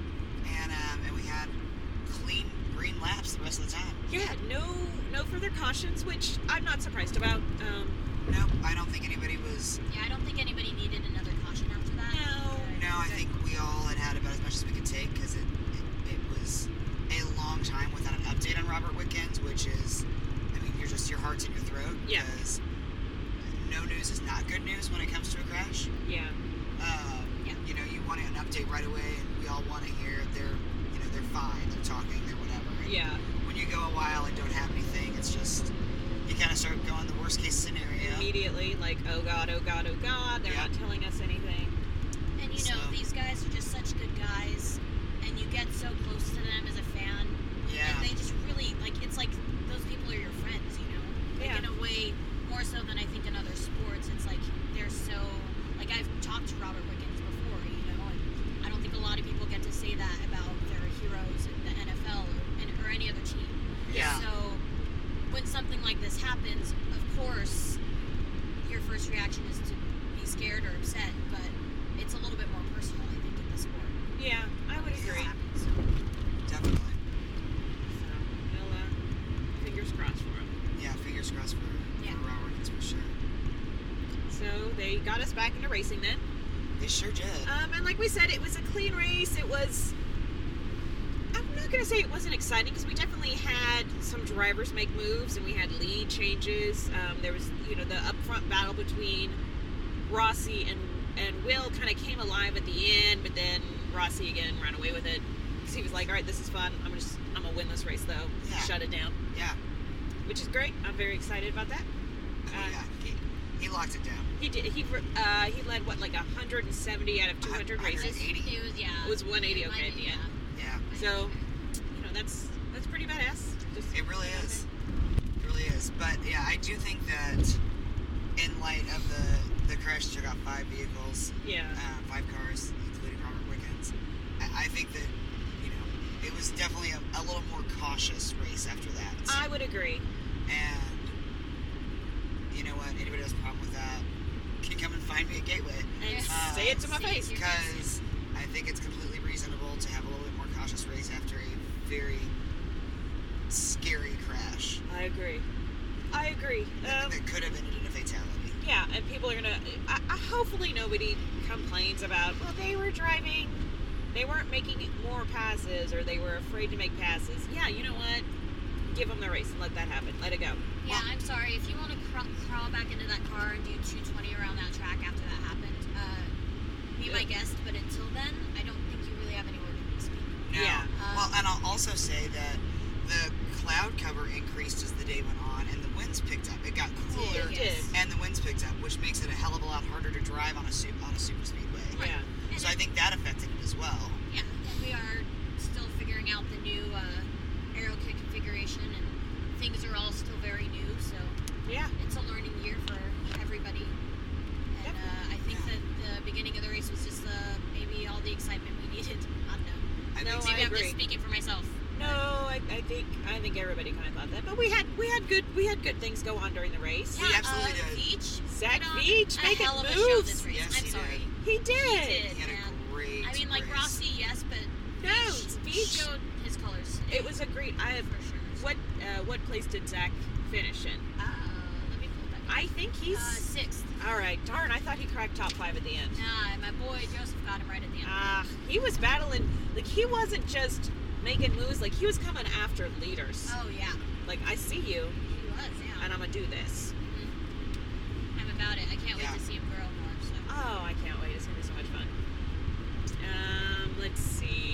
and we had clean green laps the rest of the time. Yeah. No further cautions, which I'm not surprised about. No, I don't think anybody was. Yeah, I don't think anybody needed another caution after that. No. No, I think we all had about as much as we could take because it was a long time without an update on Robert Wickens, which is, I mean, your heart's in your throat. Yeah. Because no news is not good news when it comes to a crash. Yeah. Yeah. You know, you want an update right away, and we all want to hear they're fine, they're talking, they're whatever. And Yeah. when you go a while and don't have anything, it's just, you kind of start going the worst case scenario. Immediately, like, oh God, oh God, oh God, they're Yeah. not telling us anything. And So- these guys are just such good guys, and you get so close to them as a fan. Yeah. And they just really, it's like those people are your friends, Like Yeah. in a way, more so than I think in other sports. It's like they're so, I've talked to Robert Wickens before, and I don't think a lot of people get to say that about their heroes in the NFL or any other team. Yeah. So when something like this happens, of course, your first reaction is to be scared or upset, but it's a little bit more personal, I think, in the sport. Yeah, I would This agree. happens. Definitely. So, we'll, fingers crossed for them. Yeah, fingers crossed for Yeah. Robert Wickens for sure. So they got us back into racing then. They sure did. And like we said, it was a clean race. It was, I'm not going to say it wasn't exciting because we definitely had some drivers make moves and we had lead changes. There was, the upfront battle between Rossi and Will kind of came alive at the end, but then Rossi again ran away with it because he was like, all right, this is fun. I'm gonna win this race though. Yeah. Shut it down, Yeah. which is great. I'm very excited about that. Yeah. He locked it down. He did. He led what, like 170 out of 200 races. 180. It was, yeah. It was 180, okay, at the end. Yeah. So, that's pretty badass. Just, It really is. It really is. But yeah, I do think that in light of the crash that took out 5 vehicles, Yeah. 5 cars, including Robert Wickens, I think that, it was definitely a little more cautious race after that. I would agree. And you know what? Anybody who has a problem with that can come and find me at Gateway. And say say it to my say it face. to your Because I think it's completely reasonable to have a little bit more cautious race after a very scary crash I agree. that could have ended in a fatality. Yeah, and people are gonna. Hopefully, nobody complains about. Well, they were driving. They weren't making more passes, or they were afraid to make passes. Yeah, you know what? Give them the race and let that happen. Let it go. Yeah, I'm sorry. If you want to crawl back into that car and do 220 around that track after that happened, be my guest. But until then, I don't think you really have anywhere to speak. No. Yeah. Well, and I'll also say that the cloud cover increased as the day went on, and the winds picked up. It got cooler, It did. and the winds picked up, which makes it a hell of a lot harder to drive on a super speedway. Yeah. And So I think that affected it as well. Yeah, and we are still figuring out the new aero kit configuration, and things are all still very new. So Yeah. it's a learning year for everybody. And I think Yeah. that the beginning of the race was just maybe all the excitement we needed. I don't know. I No, think so. Maybe I I'm just agree. speaking for myself. No, I think everybody kind of thought that, but we had good things go on during the race. He absolutely did. Veach Zach put on Veach a making hell of a moves. show this race. Yes, I'm he sorry. did. He did. He had man. a great I mean, like race. Rossi, yes, but No, Veach. showed his colors. It was a great. I have. for sure. What place did Zach finish in? Let me pull that. I think he's. Sixth. All right, darn! I thought he cracked top 5 at the end. Nah, my boy Joseph got him right at the end. He was battling. Like he wasn't just making moves. Like he was coming after leaders. Oh yeah, Like I see you, he was. Yeah. and I'm gonna do this. I'm about it. I can't Yeah. wait to see him grow more. So. Oh, I can't wait! It's gonna be so much fun. Let's see.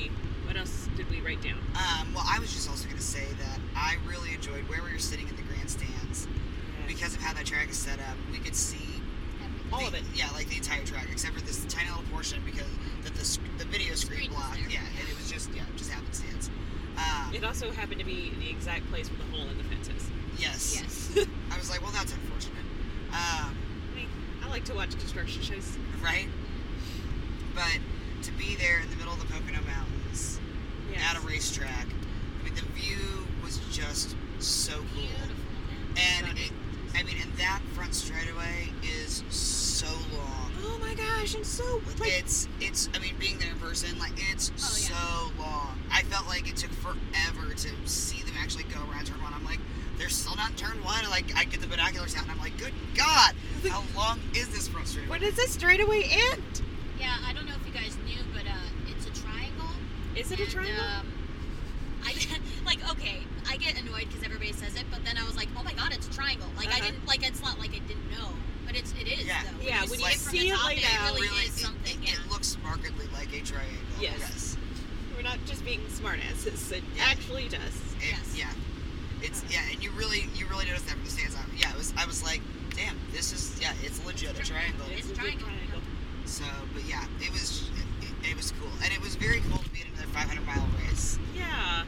What else did we write down? Well, I was just also going to say that I really enjoyed where we were sitting in the grandstands. Because of how that track is set up, we could see All of it. Yeah, like the entire track, except for this tiny little portion because the video screen Screen was blocked. there. Yeah, and it was just happenstance. It also happened to be the exact place with the hole in the fences. Yes. Yes. I was like, well, that's unfortunate. I like to watch construction shows. Right? But to be there in the middle of the Pocono Mountains Yes. at a racetrack, I mean, the view was just so cool. Beautiful, man. And Stunning. and that front straightaway is so long. Oh my gosh, and so like It's I mean, being there in person, like, it's Oh, yeah. so long. I felt like it took forever to see them actually go around turn one. I'm like, they're still not in turn one. And, like, I get the binoculars out and I'm like, good God, how long is this front straightaway? when does this straightaway end? Yeah, I don't know if you guys knew, but it's a triangle. Is it a And, triangle? I okay, I get annoyed because everybody says it, but then I was like, oh my God, it's a triangle. Like I Uh-huh. didn't, like it's not like I didn't know, but it is. Yeah. Though. Yeah, when you from see the it top, laid out, it really Really, is something. it looks markedly like a triangle. Yes. We're not just being smartasses. It Yeah. actually does. Yes. Yeah. It's and you really notice that from the stands. I was like, damn, this is it's legit a triangle. It's a good triangle. So, but yeah, it was cool, and it was very cool to be in another 500-mile race. Yeah.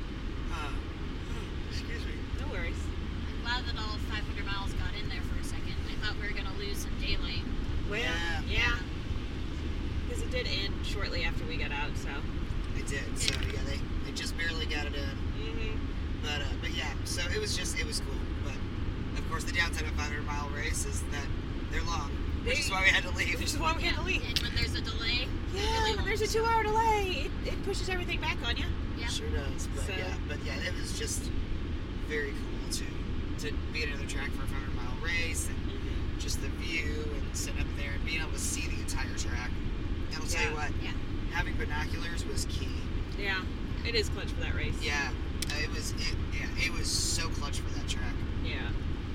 Excuse me. No worries. I'm glad that all 500 miles got in there for a second. I thought we were gonna lose some daylight. Well, Yeah. yeah. Because it did end shortly after we got out, so. It did. So yeah, they just barely got it in. Mm-hmm. But yeah, so it was cool. But of course, the downside of a 500-mile race is that they're long, which is why we had to leave. Which is why we had to leave. And when there's a delay, Yeah, really when there's a 2-hour delay, it pushes everything back on you. yeah. Sure does. But So- yeah, it was just very cool to be at another track for a 500-mile race and Mm-hmm. just the view and sitting up there and being able to see the entire track. And I'll tell you what, Yeah. having binoculars was key. Yeah, it is clutch for that race. Yeah, it was so clutch for that track. Yeah.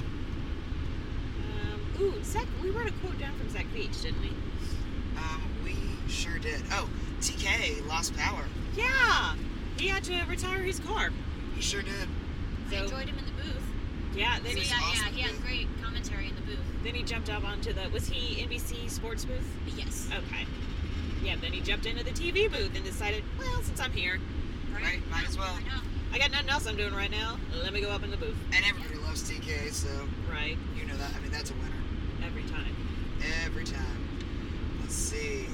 Zach, we wrote a quote down from Zach Beach, didn't we? We sure did. Oh, TK lost power. Yeah! He had to retire his car. He sure did. I enjoyed him in the booth. Yeah, then So he, was yeah, awesome he had booth. great commentary in the booth. then he jumped up onto the, was he NBC Sports booth? Yes. Okay. Yeah, then he jumped into the TV booth and decided, well, since I'm here, Right, might as well. Why not? I got nothing else I'm doing right now, let me go up in the booth. And everybody loves TK, so Right, you know that. I mean, that's a winner every time. every time. Let's see.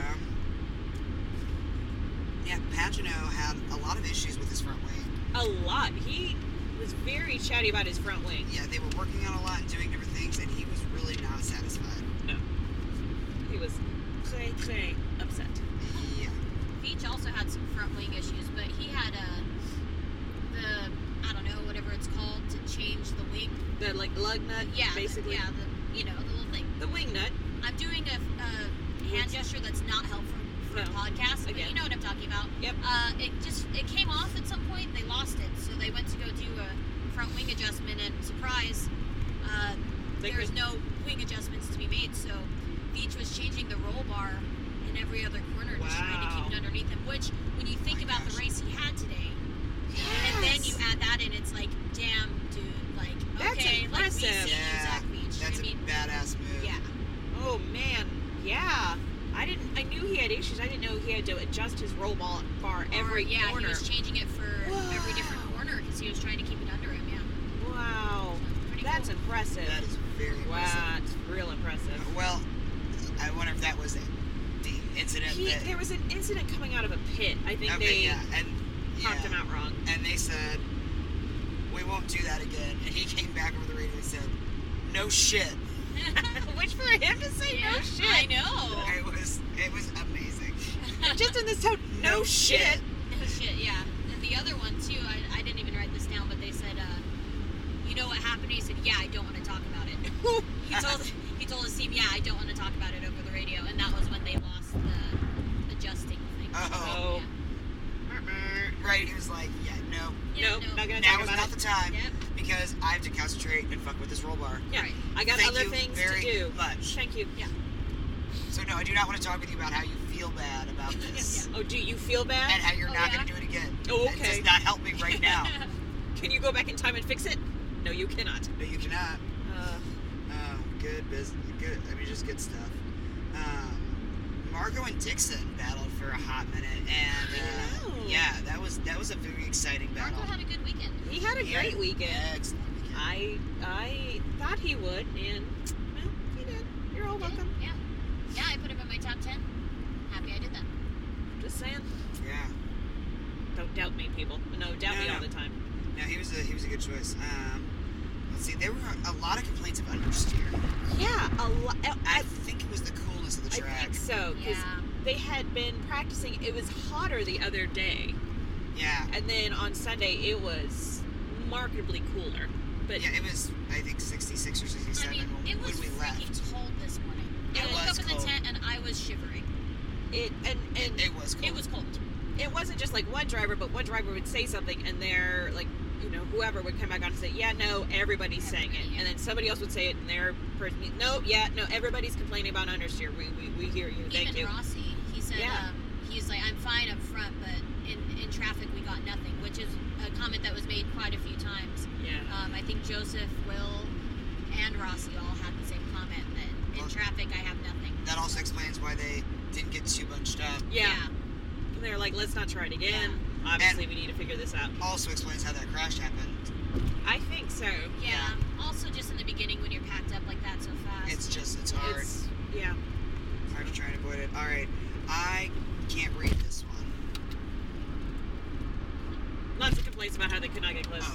Yeah, Pagano had a lot of issues with his front wing. A lot. He was very chatty about his front wing. Yeah, they were working on a lot and doing different things, and he was really not satisfied. No. He was très upset. Yeah. Beach also had some front wing issues, but he had I don't know, whatever it's called, to change the wing. The, like, lug nut, Yeah, basically. the little thing. The wing nut. I'm doing a hand gesture that's not helpful for a No. podcast, but Again. you know what I'm talking about. Yep. It came off at some point. They lost it, so they went to go do a front wing adjustment, and surprise, there's could- no wing adjustments to be made. So Beach was changing the roll bar in every other corner, just trying to keep Wow. it underneath him. Which, when you think My about gosh. the race he had today, and then you add that in, it's like, damn, dude, like, That's okay, like we impressive. see you, Yeah, Zach Beach. that's I mean, a badass move. yeah. Oh, man. Yeah. I knew he had issues. I didn't know he had to adjust his roll bar every yeah, corner. he was changing it for every different Wow. corner because he was trying to keep it under him. Yeah, Wow. pretty That's cool. impressive. That is very impressive. Wow, that's real impressive. Well, I wonder if that was the incident that. There was an incident coming out of a pit. I think Okay, they yeah, and talked him out wrong. And they said, we won't do that again. And he came back over the radio and said, no shit. Which for him to say Yeah, no shit. I know. It was amazing. Just in this tone, no shit. No shit, yeah. And the other one too, I didn't even write this down, but they said, you know what happened? He said, yeah, I don't want to talk about it. He told his team, yeah, I don't want to talk about it over the radio, and that was when they lost the adjusting thing. Oh. Right, he was like, yeah, no. Yeah, Nope, no. not gonna Now talk is about not it. the time Yep. because I have to concentrate and fuck with this roll bar. Yeah, Right. I got Thank other you things very to do. much. Thank you. Yeah. So no, I do not want to talk with you about how you feel feel bad about this. Oh, do you feel bad? And how you're Oh, not yeah? going to do it again. Oh, It okay. does not help me right now. Can you go back in time and fix it? No, you cannot. No, you cannot. Good business. Good. I mean, just good stuff. Marco and Dixon battled for a hot minute, and I know. yeah, that was a very exciting battle. Marco had a good weekend. He had a great weekend. Excellent weekend. I thought he would, and well, he did. You're all welcome. Yeah. Yeah, I put him in my top 10. Happy I did that. Just saying. Yeah. Don't doubt me, people. No, doubt me No. all the time. No, he was a good choice. Let's see. There were a lot of complaints of understeer. Yeah, a lot. I think it was the coolness of the I track. think so, because Yeah. they had been practicing. It was hotter the other day, Yeah. and then on Sunday it was markedly cooler. But Yeah, it was, I think, 66 or 67 I mean, it was when we left. freaking cold this morning. It I woke was up in the cold. tent and I was shivering. it was cold. It was cold. it wasn't just like one driver, but one driver would say something, and they're like, whoever would come back on and say, yeah, no, everybody's saying it, Everybody, yeah. and then somebody else would say it, and their person, no, everybody's complaining about understeer. We hear you. Thank Even you. Rossi, he said, Yeah. he's like, I'm fine up front, but in traffic we got nothing, which is a comment that was made quite a few times. Yeah. I think Joseph, Will, and Rossi all had the same comment that in Well, traffic I have nothing. That also explains why they didn't get too bunched up. Yeah. They're like, let's not try it again. Obviously, we need to figure this out. Also explains how that crash happened. I think so. Yeah. Also, just in the beginning when you're packed up like that so fast. It's hard. It's, yeah. Hard to try and avoid it. All right. I can't read this one. Lots of complaints about how they could not get close. Oh,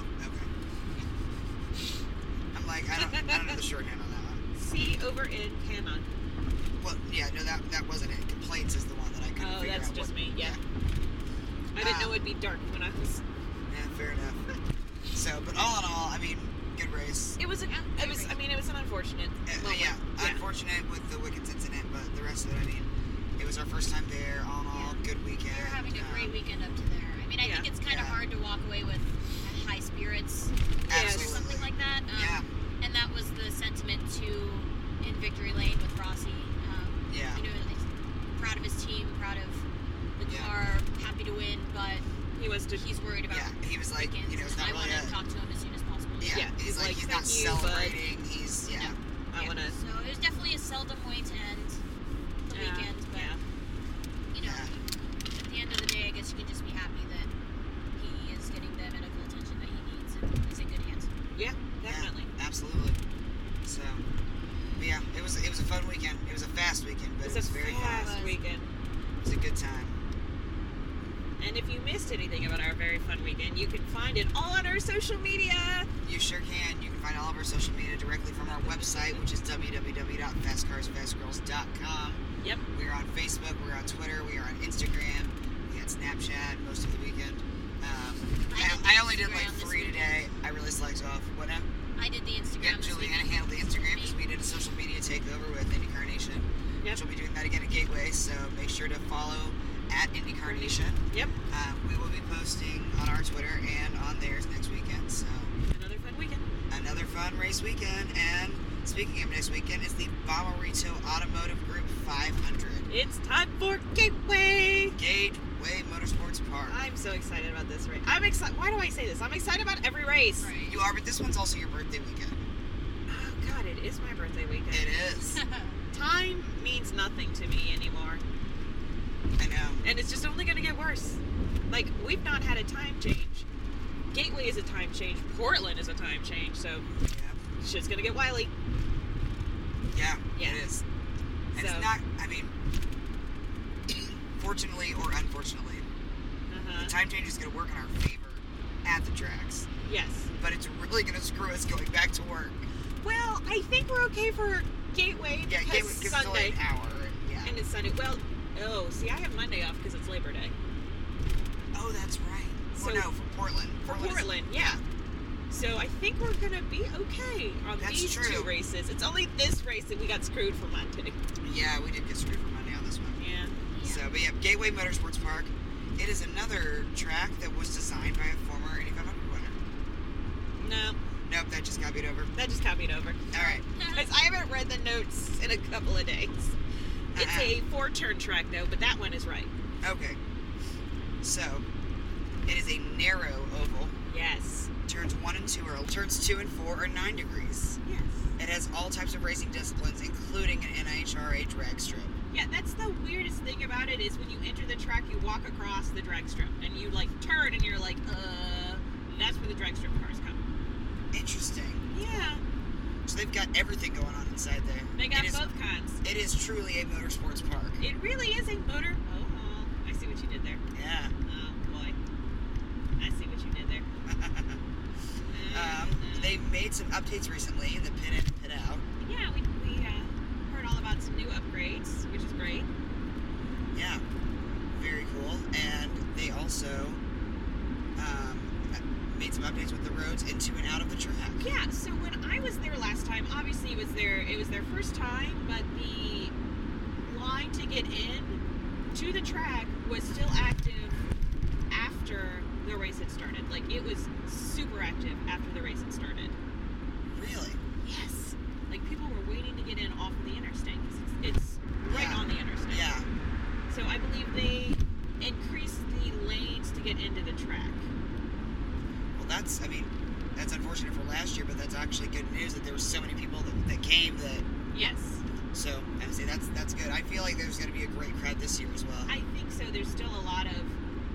okay. I'm like, I don't know the shorthand on that one. C over in cannot. Well, yeah, no, that wasn't it. Complaints is the one that I couldn't Oh, figure that's out just what- me. Yeah. I didn't know it'd be dark when I was. Yeah, fair enough. So, but all in all, I mean, good race. It was an unfortunate moment. Yeah, unfortunate with the Wickens incident, but the rest of it, I mean, it was our first time there. All in all, good weekend. We were having a great weekend up to there. I mean, I Yeah. think it's kind of Yeah. hard to walk away with high spirits Yes. or something like that. Yeah. And that was the sentiment too in Victory Lane with Rossi. Yeah. Proud of his team, proud of the Yeah. car, happy to win, but He was to. he's worried about Yeah, he was like, weekends, it's and not I really want to talk to him as soon as possible. Yeah, he's like, he's not "Thank you, bud." celebrating. He's, yeah. I want to. So it was definitely a seldom way to end the weekend, but Yeah. at the end of the day, I guess you can just be happy that he is getting the medical attention that he needs and is in good hands. Yeah, definitely. Yeah, absolutely. So, but yeah, it was a fun weekend. It was a fast weekend, but It's it was a very fast fast. weekend. It was a good time. And if you missed anything about our very fun weekend, you can find it all on our social media. You sure can. You can find all of our social media directly from our website, which is www.fastcarsfastgirls.com. Yep. We're on Facebook, we're on Twitter, we are on Instagram, we had Snapchat most of the weekend. I only did like Instagram this 3 today. I really slacked off. What now? I did the Instagram. Yeah, this Juliana weekend. handled the Instagram because we did a social media takeover with IndyCarnation. Yep. Which we'll be doing that again at Gateway, so make sure to follow at IndyCarnation. Yep. We will be posting on our Twitter and on theirs next weekend, so Another fun weekend. another fun race weekend. And speaking of next weekend, it's the Bomarito Automotive Group 500. It's time for Gateway. Gateway Motorsports Park. I'm so excited about this race. I'm excited. Why do I say this? I'm excited about every race. Right. You are, but this one's also your birthday weekend. Oh God, it is my birthday weekend. It is. Time means nothing to me anymore, I know. and it's just only going to get worse. Like, we've not had a time change. Gateway is a time change. Portland is a time change. So Yeah. shit's going to get wily. Yeah, Yeah. it is. And So- it's not, I mean, fortunately or unfortunately, Uh-huh. the time change is going to work in our favor at the tracks. Yes. But it's really going to screw us going back to work. Well, I think we're okay for Gateway Yeah, because Gateway gives us Sunday. only an hour. Yeah. And it's Sunday. Well, see, I have Monday off because it's Labor Day. Oh, that's right. So- Well, no, for Portland. For is- Portland, yeah. So I think we're going to be okay on That's these true. 2 races. It's only this race that we got screwed for Monday. Yeah, we did get screwed for Monday on this one. Yeah. So, but yeah, Gateway Motorsports Park. It is another track that was designed by a former Indy 500 winner. No, Nope, that just got beat over. that just copied over. All right. Because I haven't read the notes in a couple of days. It's a 4-turn track though, but that one is right. Okay. So, it is a narrow oval. Yes. Turns 1 and 2 turns 2 and 4 are 9 degrees. Yes. It has all types of racing disciplines, including an NHRA drag strip. Yeah, that's the weirdest thing about it is when you enter the track, you walk across the drag strip and you like turn and you're like, that's where the drag strip cars come. Interesting. Yeah. So they've got everything going on inside there. They got both kinds. It is truly a motorsports park. It really is a motor. Oh, I see what you did there. Yeah. Oh boy. I see what you did there. They made some updates recently in the pit in and pit out. Yeah, we heard all about some new upgrades, which is great. Yeah, very cool. And they also made some updates with the roads into and out of the track. Yeah, so when I was there last time, obviously it was their first time, but the line to get in to the track was still active after the race had started. Like, it was super active after the race had started. Really? Yes. Like, people were waiting to get in off of the interstate, because it's right on the interstate. Yeah. So I believe they increased the lanes to get into the track. Well, that's unfortunate for last year, but that's actually good news that there were so many people that came that... Yes. So, I would say that's good. I feel like there's going to be a great crowd this year as well. I think so. There's still a lot of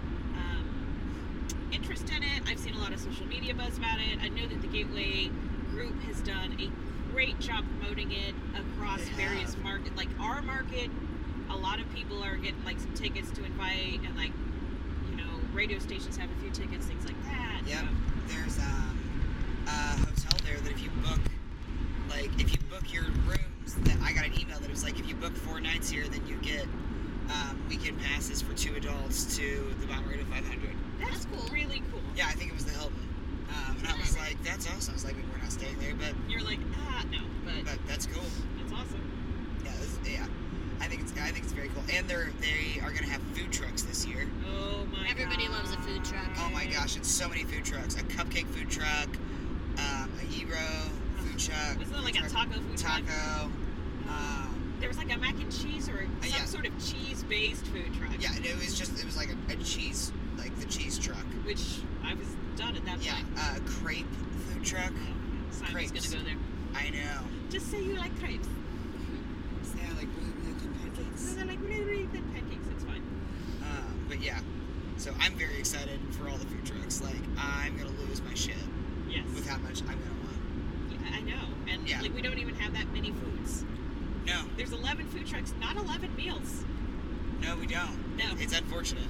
interest in it. I've seen a lot of social media buzz about it. I know that the Gateway group has done a great job promoting it across various markets. Like our market, a lot of people are getting like some tickets to invite, and like, you know, radio stations have a few tickets, things like that. Yep. So. There's a hotel there that if you book your rooms, that I got an email that it was like if you book 4 nights here, then you get weekend passes for 2 adults to the Bommarito 500. That's cool. Really cool. Yeah, I think it was the Hilton. And I was like, that's awesome. I was like, we're not staying there, but You're like, no, but that's cool. it's awesome. Yeah, I think it's very cool. And they are gonna have food trucks this year. Oh my god. Everybody loves a food truck. Oh my gosh, it's so many food trucks. A cupcake food truck, a gyro food truck. Wasn't it like a taco food truck? Taco. There was like a mac and cheese or some sort of cheese-based food truck. Yeah, it was like a cheese, like the cheese truck. Which I was done at that point. Yeah, crepe food truck. Simon's Crepes. gonna go there. I know. Just say you like crepes. Say I like really good pancakes. So they're like really good pancakes. It's fine. But yeah, so I'm very excited for all the food trucks. Like, I'm gonna lose my shit Yes. with how much I'm gonna want. Yeah, I know. And Yeah. like we don't even have that many foods. No, There's 11 food trucks, not 11 meals. no, we don't. No. It's unfortunate.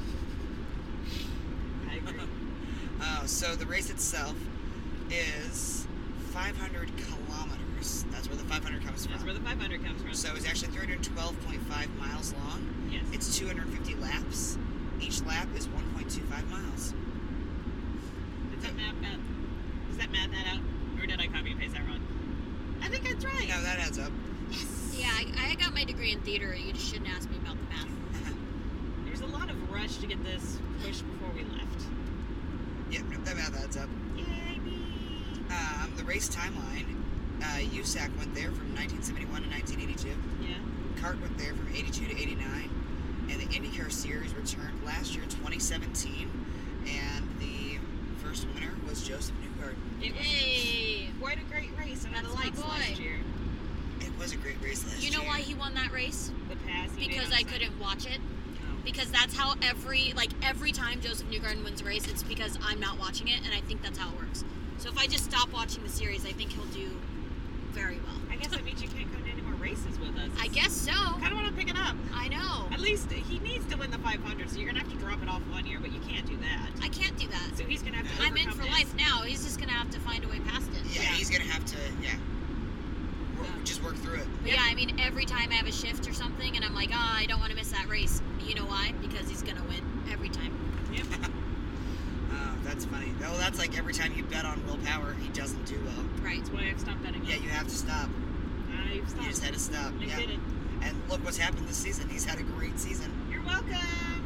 I agree. So the race itself is 500 kilometers. That's where the 500 comes That's from. where the 500 comes from. So it's actually 312.5 miles long. Yes. It's 250 laps. Each lap is 1.25 miles. Does that math that out? Or did I copy and paste that wrong? I think that's right. No, that adds up. Yeah, I got my degree in theater. You just shouldn't ask me about the math. There's a lot of rush to get this pushed before we left. Yeah, no, that math adds up. Yay, me. The race timeline, USAC went there from 1971 to 1982. Yeah. CART went there from 82 to 89. And the IndyCar Series returned last year, 2017. And the first winner was Joseph Newgarden. It was Hey! quite a great race under the That's my lights boy. last year. It was a great race last You year. know why he won that race? The pass he made Because on I Sunday. couldn't watch it. Oh. Because that's how every time Joseph Newgarden wins a race, it's because I'm not watching it, and I think that's how it works. So if I just stop watching the series, I think he'll do very well. I guess that means you can't come to any more races with us. I guess so. kind of want to pick it up. I know. At least he needs to win the 500, so you're going to have to drop it off one year, but you can't do that. I can't do that. So he's going to have to I'm in overcome for this. life now. He's just gonna have to find a way past it. Yeah, Yeah. he's going to have to, just work through it. But yeah, I mean, every time I have a shift or something, and I'm like, I don't want to miss that race. You know why? Because he's gonna win every time. Yep. Oh, that's funny. Oh, that's like every time you bet on willpower, he doesn't do well. Right. That's why I've stopped betting. Yeah, you have to stop. I've You stopped. just had to stop. I Yeah. did it. And look what's happened this season. He's had a great season. You're welcome.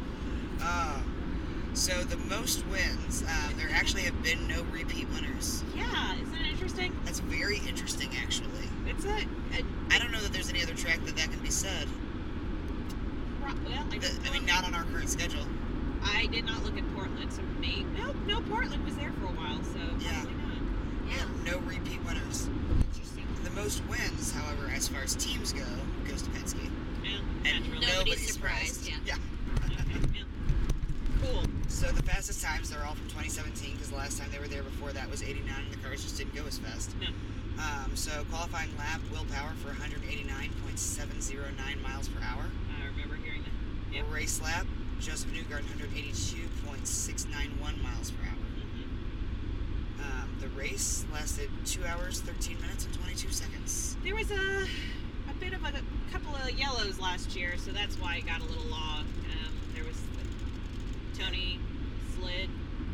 So the most wins, there actually have been no repeat winners. Yeah, isn't it interesting? That's very interesting, actually. It's a I don't know that there's any other track that can be said. I mean, not on our current schedule. I did not look at Portland, so maybe no. Portland was there for a while, so Yeah. probably not. Yeah. No repeat winners. Interesting. The most wins, however, as far as teams go, goes to Penske. Yeah, And naturally. Nobody's surprised, yeah. Okay, yeah. Cool. So the fastest times, they're all from 2017, because the last time they were there before that was 89, and the cars just didn't go as fast. No. So qualifying lap, Will Power for 189.709 miles per hour. I remember hearing that. Yeah. Race lap, Joseph Newgarden, 182.691 miles per hour. Mm-hmm. The race lasted 2 hours, 13 minutes, and 22 seconds. There was a bit of a couple of yellows last year, so that's why it got a little long. There was Tony slid,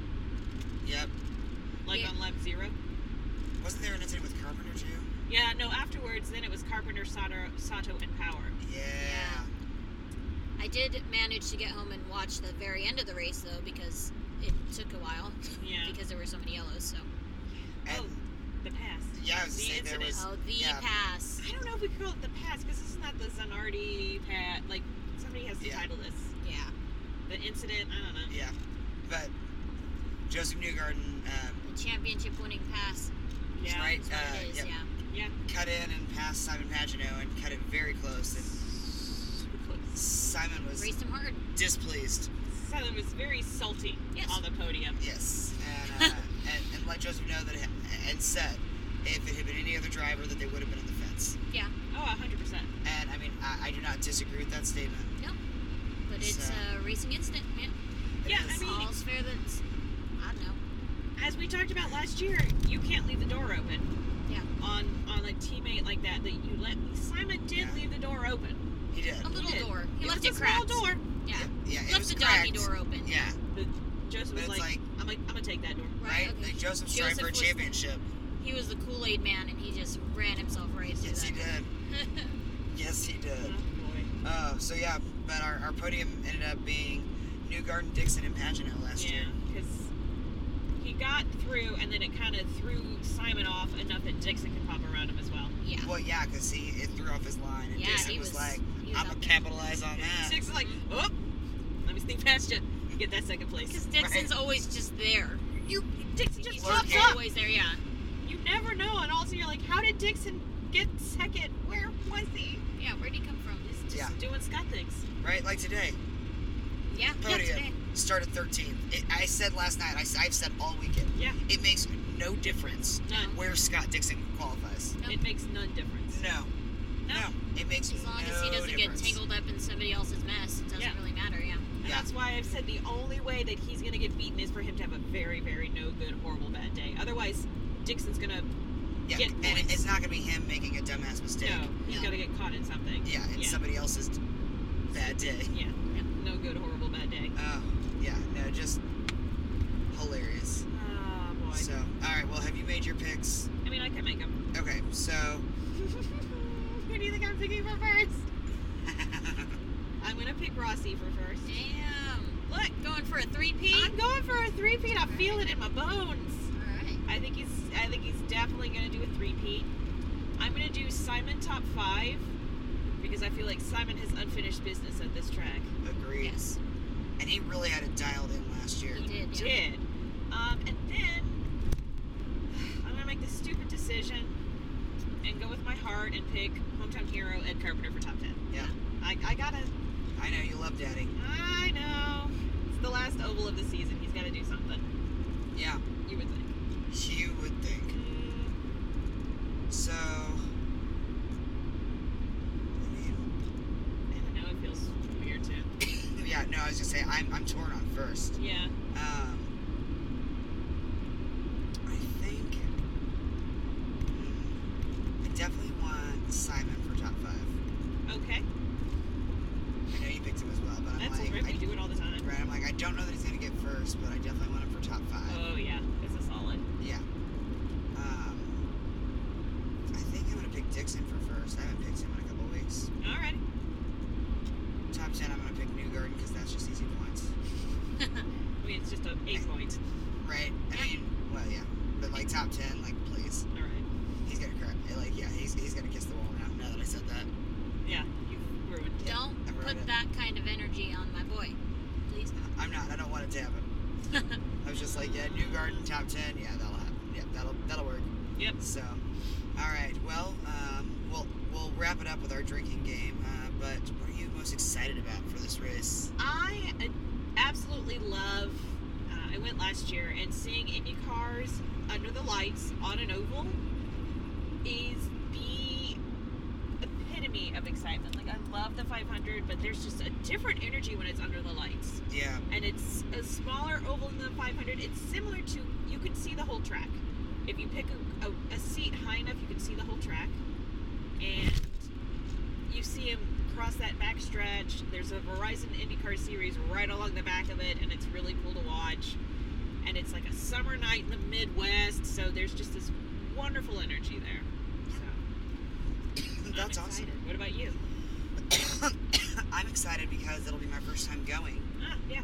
Yep. Yeah. on lap 0. Wasn't there an incident with Carpenter, too? Yeah, no, afterwards, then it was Carpenter, Sato, and Power. Yeah. I did manage to get home and watch the very end of the race, though, because it took a while. Yeah. Because there were so many yellows, so. And, The pass. yeah, I was The going to say, there incident. was... Oh, the yeah. pass. I don't know if we call it the pass, because this is not the Zanardi pass. Like, somebody has to Yeah. title this. Yeah. The incident, I don't know. Yeah. But Joseph Newgarden The championship winning pass. Yeah. right, That's what it is, yep, yeah. cut in and passed Simon Pagenaud and cut it very close. And Super close. Simon was Raced him hard. displeased. Simon was very salty Yes. on the podium. Yes. And let Joseph know that and said if it had been any other driver that they would have been on the fence. Yeah. Oh, 100%. And I mean, I do not disagree with that statement. No. But it's So- a racing incident, man. It Yeah, is. I mean, All's fair that's, I don't know. as we talked about last year, you can't leave the door open Yeah. on a teammate like that. That you let Simon did Yeah. leave the door open. He did. A little did. door. He It left was it a small cracked. door. Yeah. Yeah, it Left was the doggy cracked. door open. Yeah. But Joseph was But it's like, like- I'm gonna take that door. Right? Okay. Like Joseph's trying for a was- championship. He was the Kool-Aid man, and he just ran himself right through Yes, that. he did. Yes, he Oh did. boy. So yeah, but our podium ended up being Newgarden, Dixon, and Pagenaud last Yeah, year. because he got through, and then it kind of threw Simon off enough that Dixon could pop around him as well. Yeah. Well, yeah, because it threw off his line, and Yeah, Dixon he was was- like, he was I'm out gonna there. capitalize on that. Dixon's like, oh, let me sneak past you. You get that second place. Because Dixon's always just there. Dixon just He's pops lurking. up. always there, yeah. You never know, and also you're like, how did Dixon get second? Where was he? Yeah, where'd he come from? He's just Yeah. doing Scott things. Right, like today, Yeah, podium today. started 13th. I said last night, I've said all weekend, Yeah, it makes no difference none. where Scott Dixon qualifies. Nope. It makes none difference. No, it makes As long no as he doesn't difference. get tangled up in somebody else's mess, it doesn't Yeah. really matter, yeah. And Yeah. that's why I've said the only way that he's going to get beaten is for him to have a very, very no good, horrible, bad day. Otherwise, Dixon's going to Yeah, get and points. it's not going to be him making a dumbass mistake. No, he's No. got to get caught in something. Yeah, in yeah. somebody else's bad day. Yeah. No good, horrible, bad day. Oh, yeah, no, just hilarious. Oh, boy. So, alright, well, have you made your picks? I mean, I can make him. Okay, so, Who do you think I'm picking for first? I'm going to pick Rossi for first. Damn. Look, Going for a three-peat? I'm going for a three-peat. I feel it in my bones. Alright. I think he's definitely going to do a three-peat. I'm going to do Simon top 5 because I feel like Simon has unfinished business at this track. agreed. Yes. And he really had it dialed in last year. He did, yeah. Did. And then I'm going to make the stupid decision and go with my heart and pick hometown hero Ed Carpenter for top 10. Yeah. I gotta. I know, you love Daddy. I know. It's the last oval of the season. He's got to do something. Yeah, You would think. you would think. So, I mean, I don't know. It feels weird too. yeah, no, I was just saying, I'm torn on first. Yeah. I think I definitely want Simon for top 5. Okay. I know you picked him as well, but I'm That's like, alright. We do it all the time. right, I'm like, I don't know that he's gonna get first, but I definitely want him for top 5. Oh yeah, it's a solid. Yeah. I think I'm gonna pick Dixon for first. I haven't picked him in a couple weeks. Alright. Top 10, I'm gonna pick Newgarden because that's just easy points. I mean, it's just a 8 point. Right? I mean, well, yeah, but like top 10, like please, All right. he's gonna cry. Like, yeah, he's gonna kiss the wall now. Now that I said that. Yeah, you ruined. Yeah, Don't I ruined put it. that kind of wrap it up with our drinking game, but what are you most excited about for this race? I absolutely love. I went last year, and seeing Indy cars under the lights on an oval is the epitome of excitement. Like, I love the 500, but there's just a different energy when it's under the lights. Yeah. And it's a smaller oval than the 500. It's similar to, you can see the whole track. If you pick a seat high enough, you can see the whole track. And you see him cross that back stretch. There's a Verizon IndyCar series right along the back of it, and it's really cool to watch. And it's like a summer night in the Midwest, so there's just this wonderful energy there. So That's I'm awesome. excited. What about you? I'm excited because it'll be my first time going. Yeah.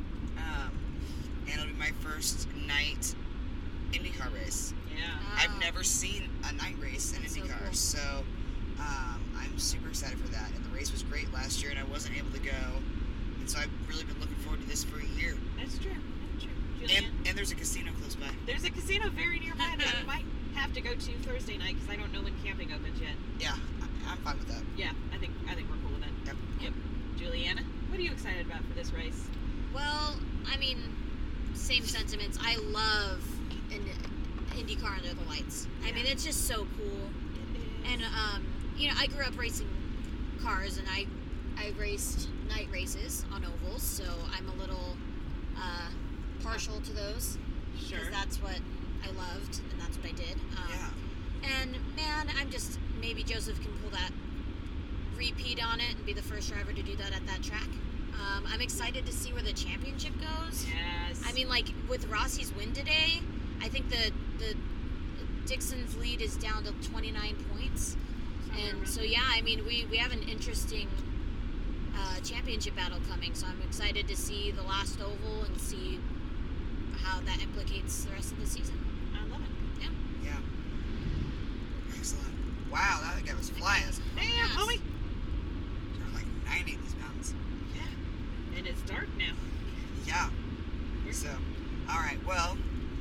And it'll be my first night IndyCar race. Yeah. I've never seen a night race in That's so IndyCar, cool. so I'm super excited for that. And the race was great last year, and I wasn't able to go. And so I've really been looking forward to this for a year. That's true. That's true. Julianne? And there's a casino close by. There's a casino very nearby that I might have to go to Thursday night because I don't know when camping opens yet. Yeah, I'm fine with that. Yeah, I think we're cool with that. Yep. Juliana, what are you excited about for this race? Well, I mean, same sentiments. I love an IndyCar under the lights. I mean, it's just so cool. And I grew up racing cars, and I raced night races on ovals, so I'm a little partial to those Sure. because that's what I loved and that's what I did. Yeah. And man, maybe Joseph can pull that repeat on it and be the first driver to do that at that track. I'm excited to see where the championship goes. Yes. I mean, like with Rossi's win today, I think the Dixon's lead is down to 29 points. And so, yeah, I mean, we have an interesting championship battle coming. So I'm excited to see the last oval and see how that implicates the rest of the season. I love it. Yeah. Excellent. Wow, that guy was flying. Damn, Yes. homie. They're like 90 in these mountains. Yeah. And it's dark now. Yeah. So, all right. Well,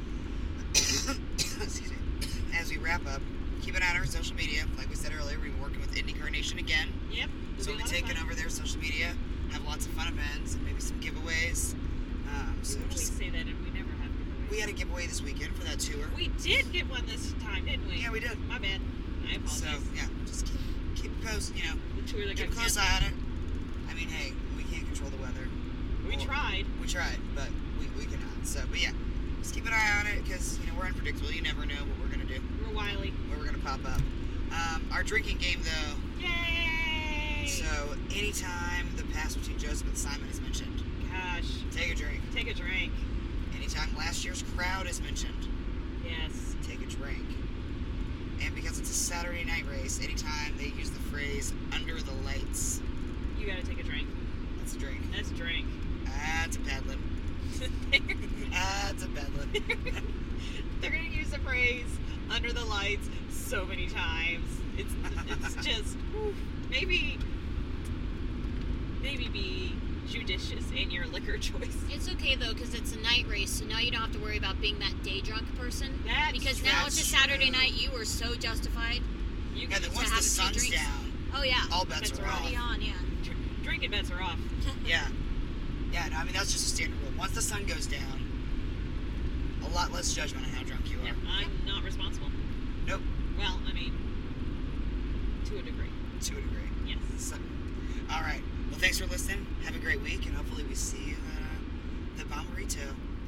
excuse me. As we wrap up, keep an eye on our social media. Like we said earlier, we've been working with IndyCar Nation again. Yep. So we'll be taking over their social media, have lots of fun events, and maybe some giveaways. So We always just say that, and we never have giveaways. we had a giveaway this weekend for that tour. We did get one this time, didn't we? Yeah, we did. My bad. I apologize. So yeah, just keep post. You know, The tour that keep a got close canceled. eye on it. I mean, hey, we can't control the weather. We Or- tried. We tried, but we cannot. So, but yeah, just keep an eye on it because we're unpredictable. You never know what we're gonna do, We're wily. where we're gonna pop up. Our drinking game though. Yay! So anytime the pass between Joseph and Simon is mentioned, Gosh. take a drink. Take a drink. Anytime last year's crowd is mentioned, Yes. take a drink. And because it's a Saturday night race, anytime they use the phrase "under the lights," You gotta take a drink. that's a drink. That's a drink. That's a peddling. That's a peddling. They're gonna use the phrase "under the lights" so many times. It's just whew, maybe be judicious in your liquor choice. It's okay though, because it's a night race, so now you don't have to worry about being that day drunk person. That's because true. now it's a That's Saturday true. night. You were so justified. You Yeah, can then just once have the a few sun's drinks. down, Oh yeah, all bets Bets are are off. already on. Yeah. drinking bets are off. Yeah. Yeah, no, I mean, that's just a standard rule. Once the sun goes down, a lot less judgment on how drunk you are. Yeah, I'm not responsible. Nope, Well, I mean, to a degree. to a degree. Yes. So, all right. Well, thanks for listening. Have a great week, and hopefully we see you at the Bomberito.